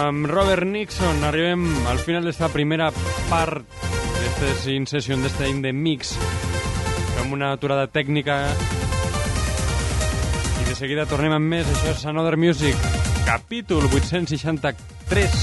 Amb Robert Nixon arribem al final d'esta primera part d'esta In Session, d'esta In The Mix, amb una aturada tècnica, i de seguida tornem amb més. Això és Another Music, capítol vuit-cents seixanta-tres.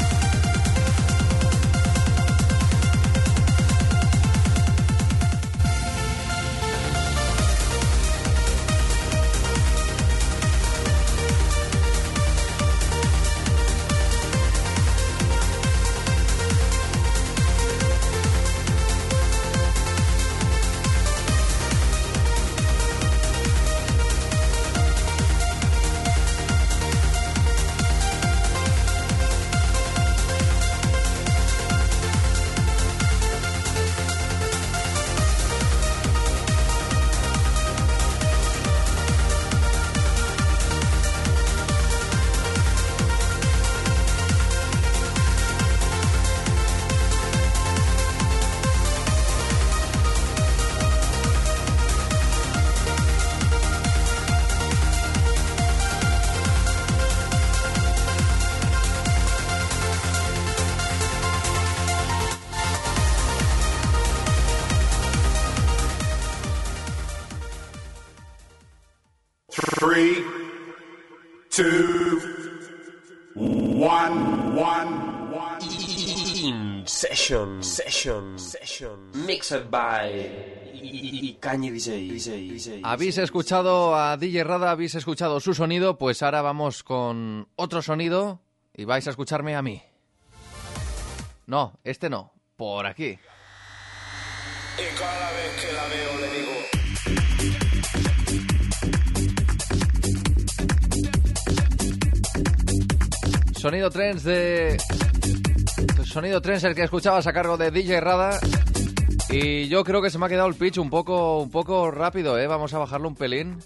Three, two, one, one, one. In Session, Session, Session. Mixed by Cañi D J, D J, D J. Habéis escuchado a D J Rada, habéis escuchado su sonido, pues ahora vamos con otro sonido y vais a escucharme a mí. No, este no, por aquí. Y cada vez que la veo le digo... Sonido Trends de... Sonido Trends el que escuchabas a cargo de D J Rada. Y yo creo que se me ha quedado el pitch un poco, un poco rápido, ¿eh? Vamos a bajarlo un pelín.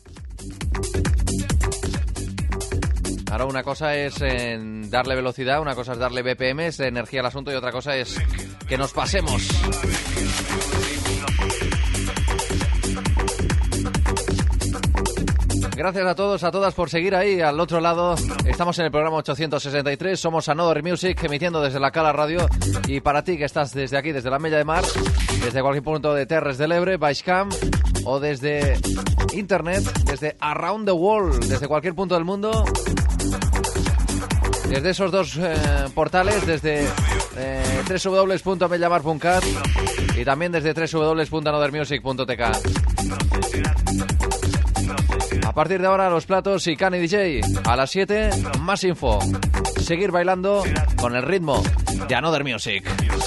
Ahora una cosa es en darle velocidad, una cosa es darle B P Ms, energía al asunto, y otra cosa es que nos pasemos. Gracias a todos, a todas por seguir ahí al otro lado. Estamos en el programa ochocientos sesenta y tres, somos Another Music, emitiendo desde la Cala Radio. Y para ti que estás desde aquí, desde la Mella de Mar, desde cualquier punto de Terres de l'Ebre, Baixcamp, o desde Internet, desde Around the World, desde cualquier punto del mundo, desde esos dos eh, portales, desde eh, doble u doble u doble u punto mellamar punto cat y también desde doble u doble u doble u punto another music punto t k. A partir de ahora, los platos y Cañi D J. A las siete, más info. Seguir bailando con el ritmo de Another Music.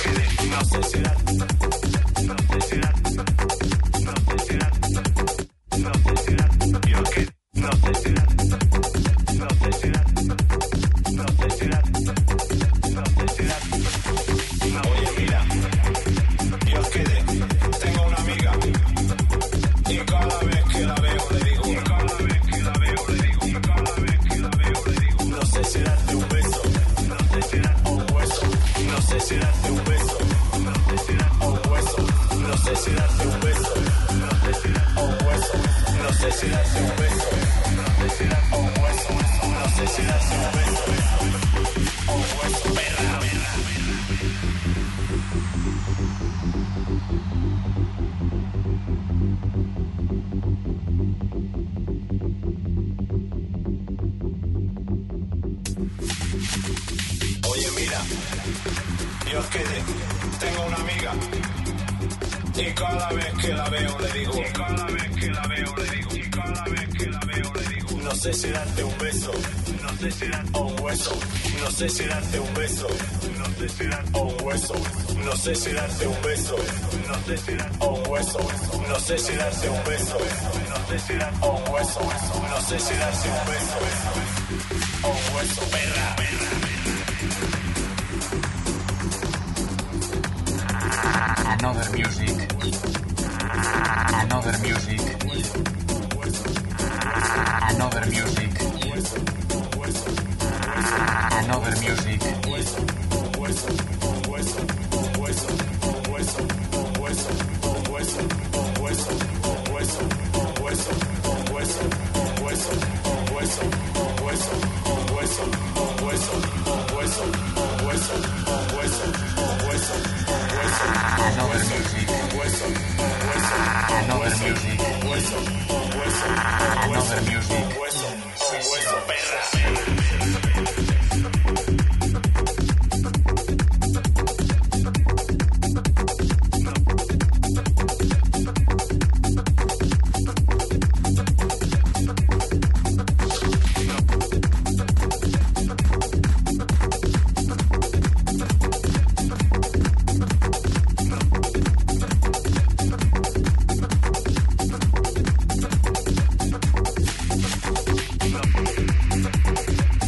Oye, mira, yo os quedé, tengo una amiga y cada vez que la veo le digo, y cada vez que la veo le digo, y cada vez que la veo le digo, no sé si darte un beso, no sé si darte un hueso, no sé si darte un beso, no sé si darte un hueso, no sé si darte un beso, no sé si darte un hueso, no sé si darte un beso, no sé si darte un hueso, no sé si darte un beso, un hueso, perra, perra. Oye, mira, yo os quedé, tengo una amiga y cada vez que la veo le digo, y cada vez que la veo le digo, y cada vez que la veo le digo, no sé si darte un beso, no sé si darte un hueso, no sé si darte un beso, no sé si darte un hueso, no sé si darte un beso, no sé si darte un hueso, no sé si darte un beso, no sé si darte un hueso, no sé si darte un beso, un hueso, perra, perra. Another Music. Another Music. Another Music. Another Music. No.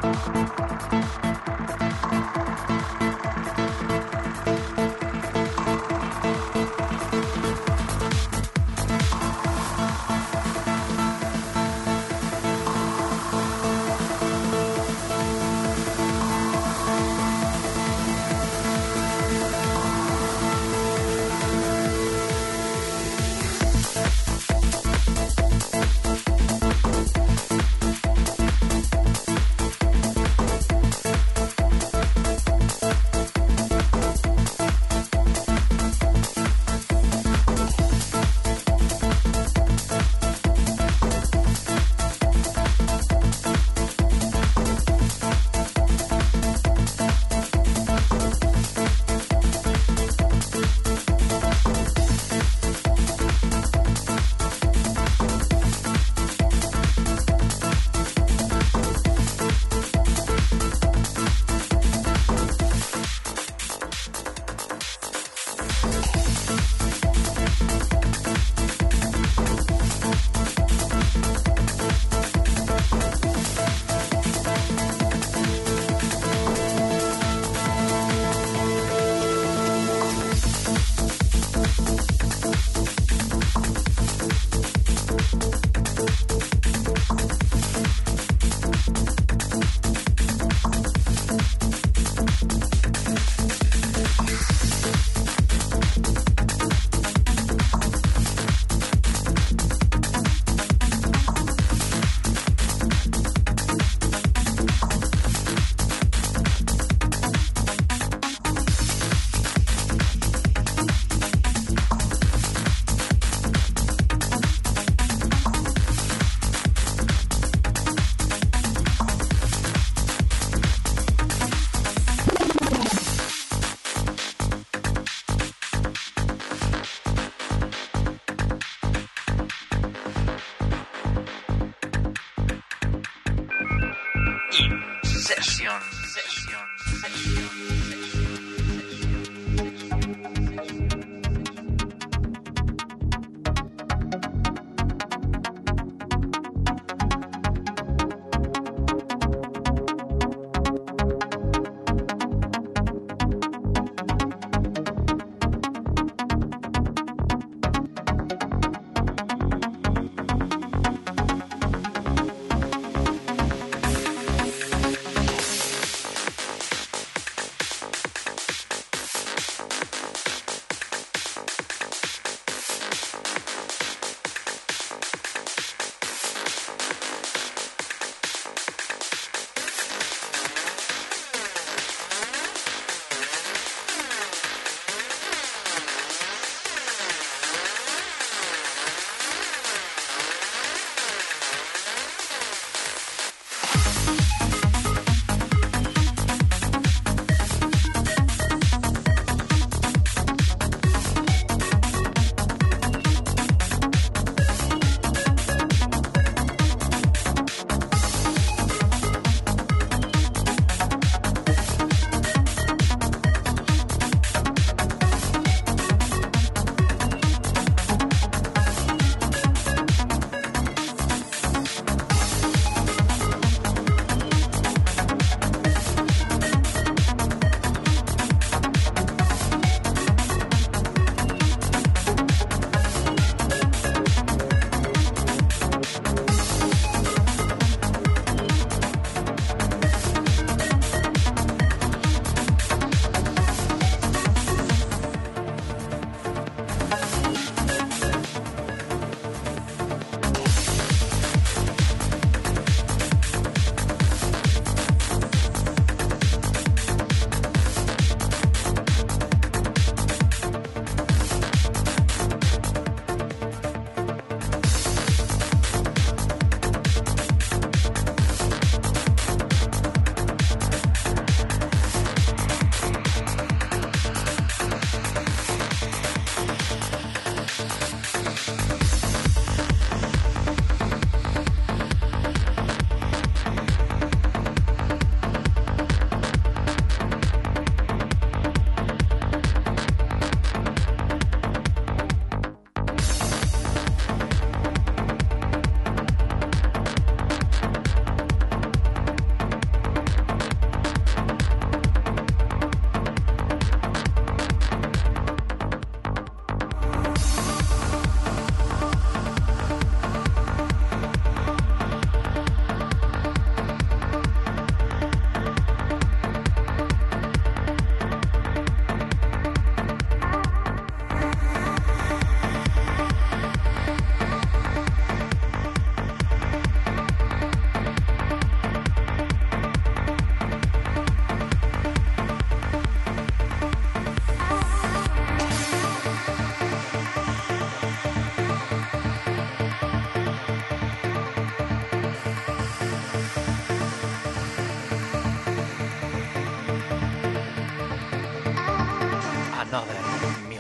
Session. Session.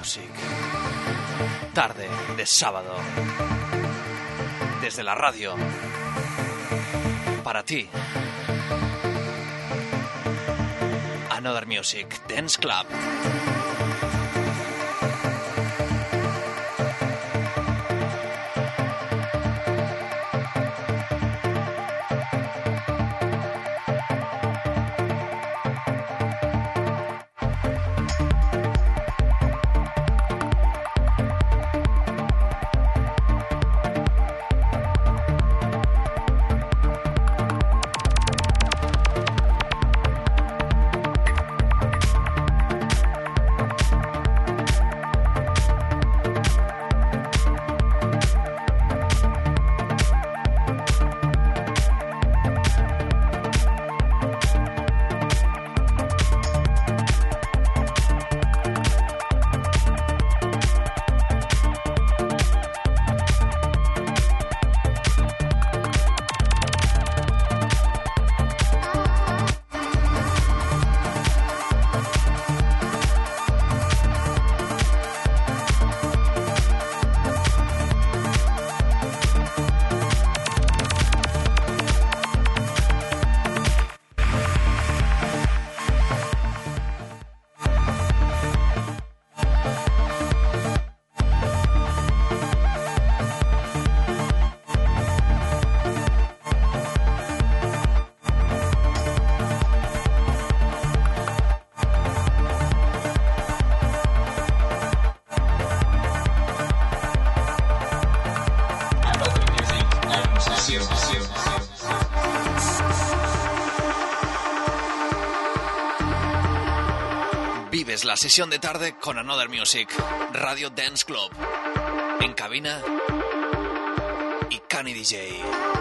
Music. Tarde de sábado. Desde la radio. Para ti. Another Music Dance Club. Vives la sesión de tarde con Another Music, Radio Dance Club. En cabina y Cani D J.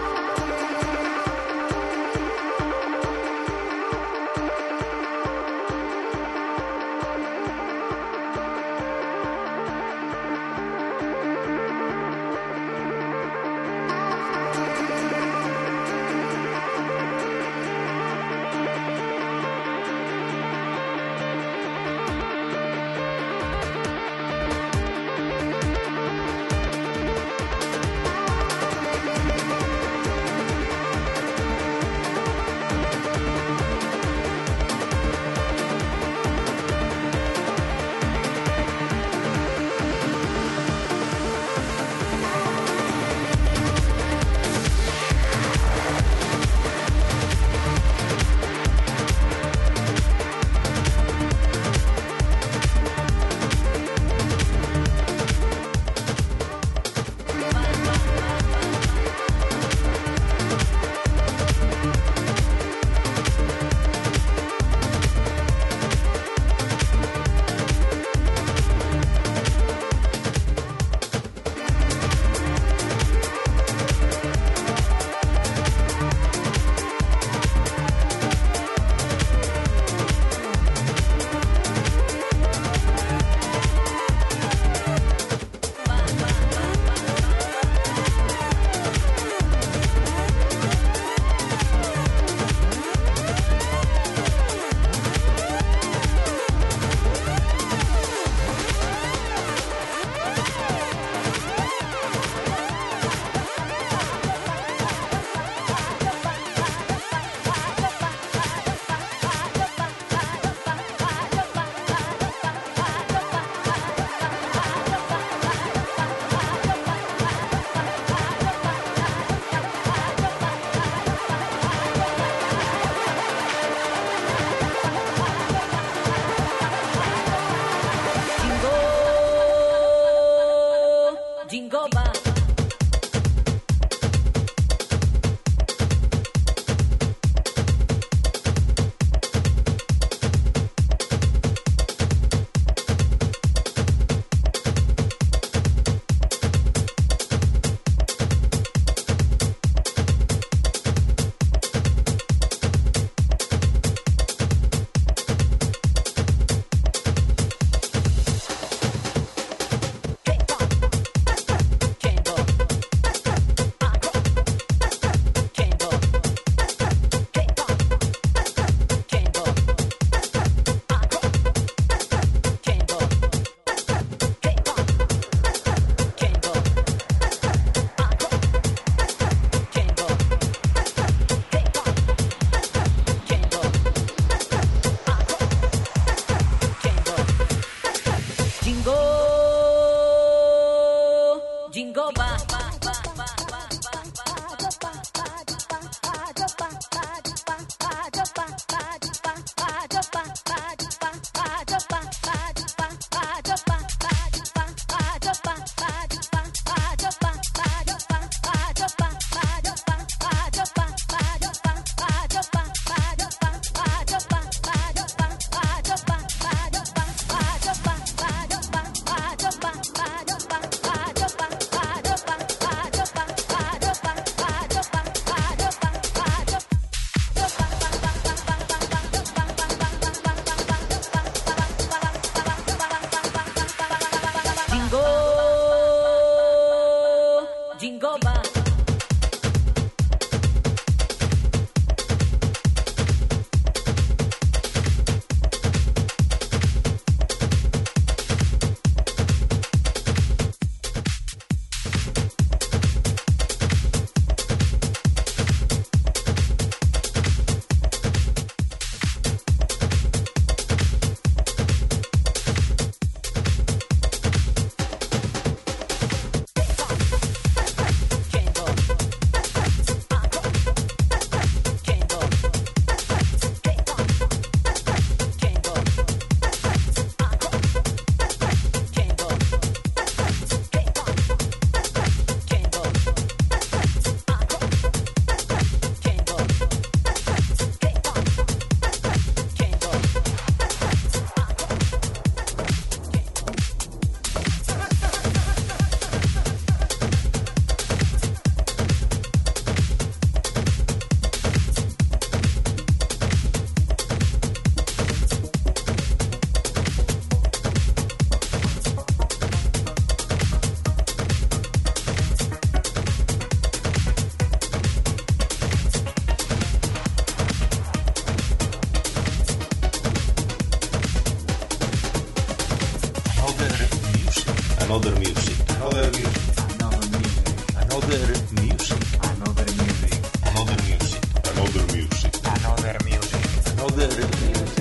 Another music. Another music. Another music. Another music. Another music. Another music. Another music. Another music.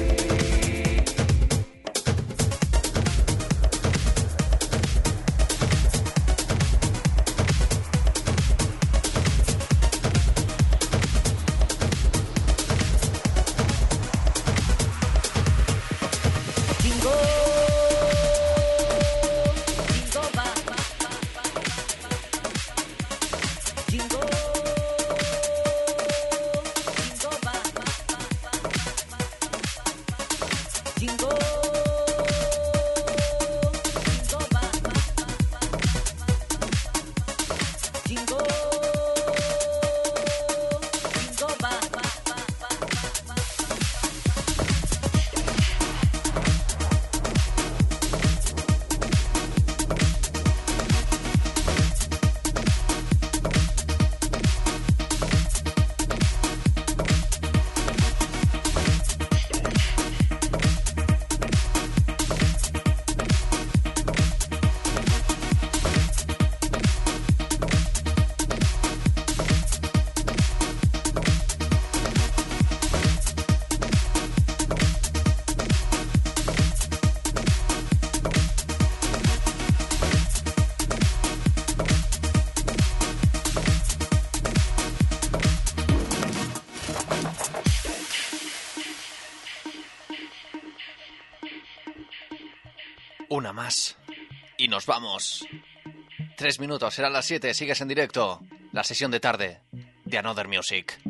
Una más. Y nos vamos. Tres minutos, serán las siete, sigues en directo. La sesión de tarde de Another Music.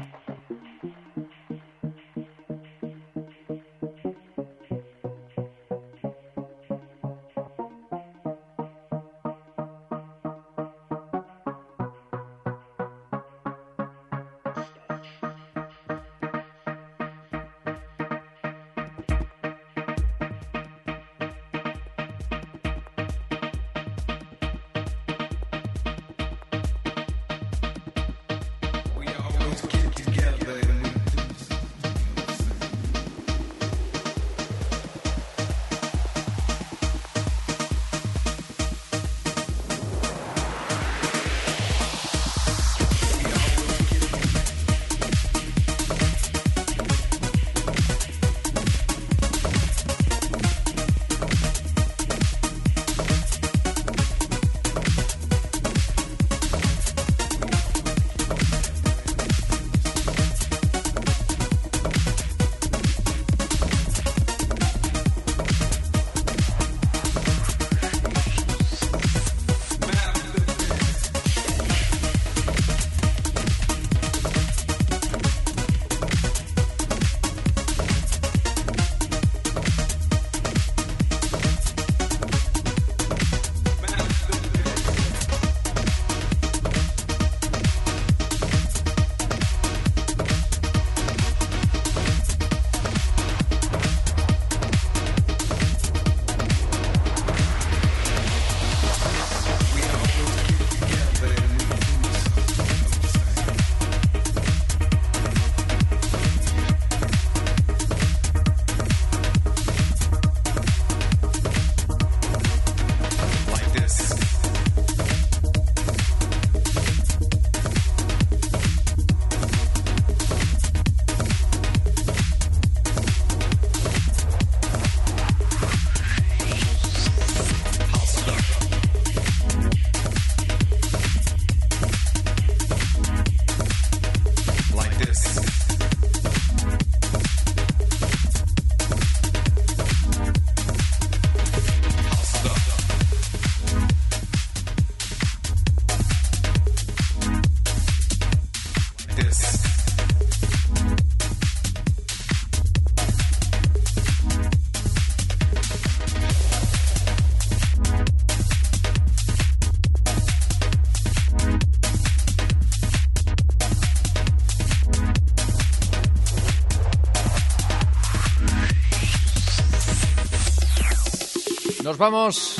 Nos vamos.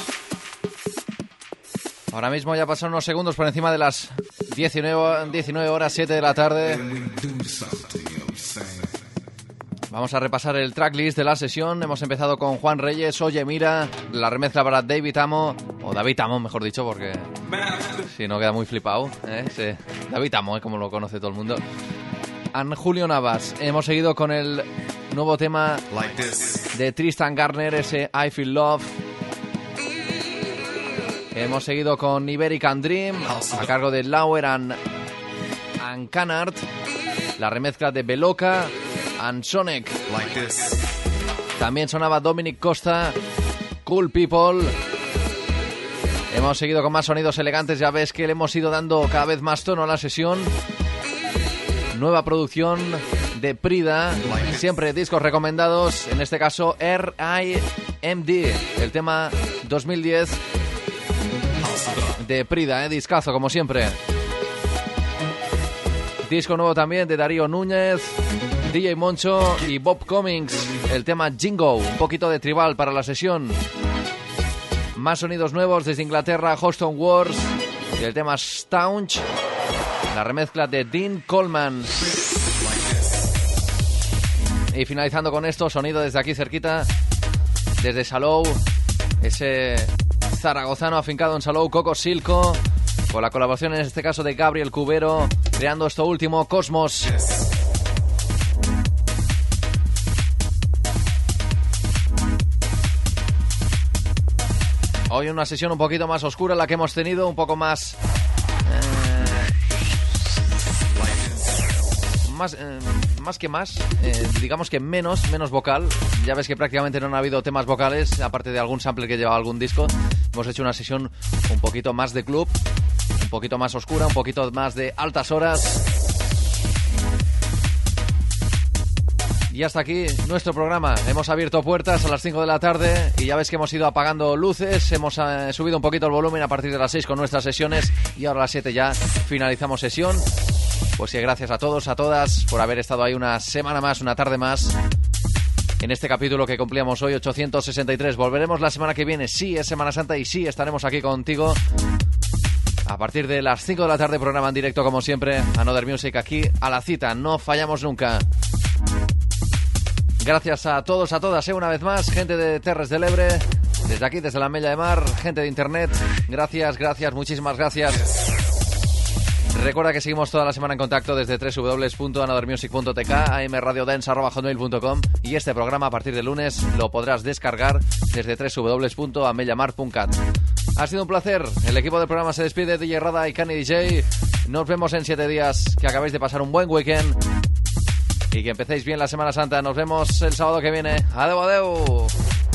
Ahora mismo ya pasaron unos segundos por encima de las diecinueve horas, siete de la tarde. Vamos a repasar el tracklist de la sesión. Hemos empezado con Juan Reyes, Oye Mira, la remezcla para David Amo, o David Amo mejor dicho, porque si no queda muy flipado, ¿eh? Sí. David Amo, ¿eh? Como lo conoce todo el mundo. And Julio Navas. Hemos seguido con el nuevo tema de Tristan Garner, ese I Feel Love. Hemos seguido con Iberican Dream, a cargo de Lauer and, and Canard, la remezcla de Beloka and Sonic. También sonaba Dominic Costa, Cool People. Hemos seguido con más sonidos elegantes, ya ves que le hemos ido dando cada vez más tono a la sesión. Nueva producción de Prida, siempre discos recomendados, en este caso R I M D, el tema dos mil diez de Prida, ¿eh? Discazo como siempre. Disco nuevo también de Darío Núñez, D J Moncho y Bob Cummings, el tema Jingo, un poquito de tribal para la sesión. Más sonidos nuevos desde Inglaterra, Houston Wars, y el tema Staunch, la remezcla de Dean Coleman. Y finalizando con esto, sonido desde aquí cerquita, desde Salou, ese zaragozano afincado en Salou, Coco Silco, con la colaboración en este caso de Gabriel Cubero, creando esto último, Cosmos. Hoy una sesión un poquito más oscura la que hemos tenido, un poco más... Eh, más, eh, más que más, eh, digamos que menos, menos vocal. Ya ves que prácticamente no han habido temas vocales, aparte de algún sample que lleva algún disco. Hemos hecho una sesión un poquito más de club, un poquito más oscura, un poquito más de altas horas. Y hasta aquí nuestro programa. Hemos abierto puertas a las cinco de la tarde y ya ves que hemos ido apagando luces, hemos eh, subido un poquito el volumen a partir de las seis con nuestras sesiones y ahora a las siete ya finalizamos sesión. Pues sí, gracias a todos, a todas por haber estado ahí una semana más, una tarde más en este capítulo que cumplíamos hoy, ochocientos sesenta y tres. Volveremos la semana que viene, sí, es Semana Santa y sí, estaremos aquí contigo a partir de las cinco de la tarde, programa en directo como siempre, Another Music, aquí a la cita, no fallamos nunca. Gracias a todos, a todas, ¿eh? Una vez más, gente de Terres del Ebre, desde aquí, desde la Mella de Mar, gente de internet, gracias, gracias, muchísimas gracias. Recuerda que seguimos toda la semana en contacto desde doble u doble u doble u punto another music punto t k, amradiodance arroba hotmail punto com, y este programa a partir de lunes lo podrás descargar desde doble u doble u doble u punto amellamar punto cat. Ha sido un placer, el equipo del programa se despide, D J Rada y Cani D J, nos vemos en siete días, que acabéis de pasar un buen weekend y que empecéis bien la Semana Santa. Nos vemos el sábado que viene. Adeu, adeu.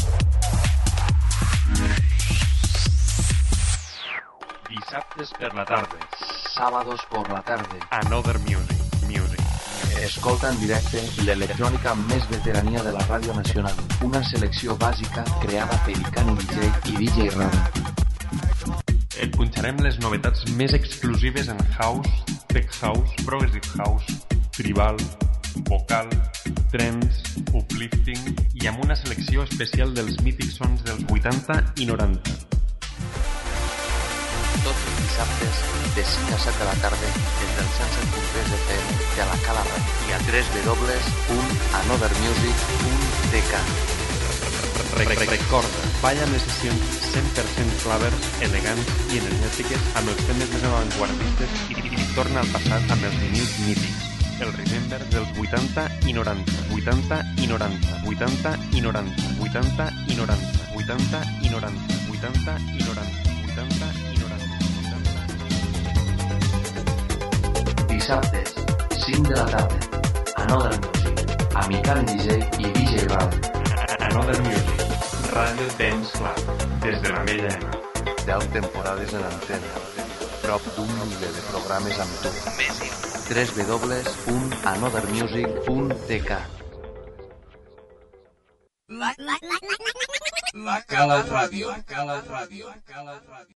Dissabtes per la tarda. Sábados por la tarde. Another Music. Music. Escolta en directe l'electrònica més veterania de la Ràdio Nacional. Una selecció bàsica creada per Icani D J i D J Rada. Et punxarem les novetats més exclusives en house, tech house, progressive house, tribal, vocal, trance, uplifting i amb una selecció especial dels mítics sons dels vuitanta i noranta. Tots els dissabtes de cinc a set de la tarda des del cent set punt tres F M de la Cala Ràdio i a doble u doble u doble u punt another music punt t k. Recorda, balla amb les sessions cent per cent clavers, elegants i energètiques amb els temes més avantguardistes i, i, i torna al passat amb els vinils mítics. El Remember dels vuitanta i noranta, vuitanta i noranta, vuitanta i noranta, vuitanta i noranta, vuitanta i noranta, vuitanta i noranta, vuitanta i noranta, vuitanta. Dissabtes, cinc de la tarda, Another Music, amb Icani D J i D J Rada. Another Music, Ràdio Dance Club, des de la Mella de Mar. deu temporades en antena, prop d'un miler de programes amb tu. doble u doble u doble u punt another music punt t k. La Cala Ràdio. La Cala Ràdio. La Cala Ràdio.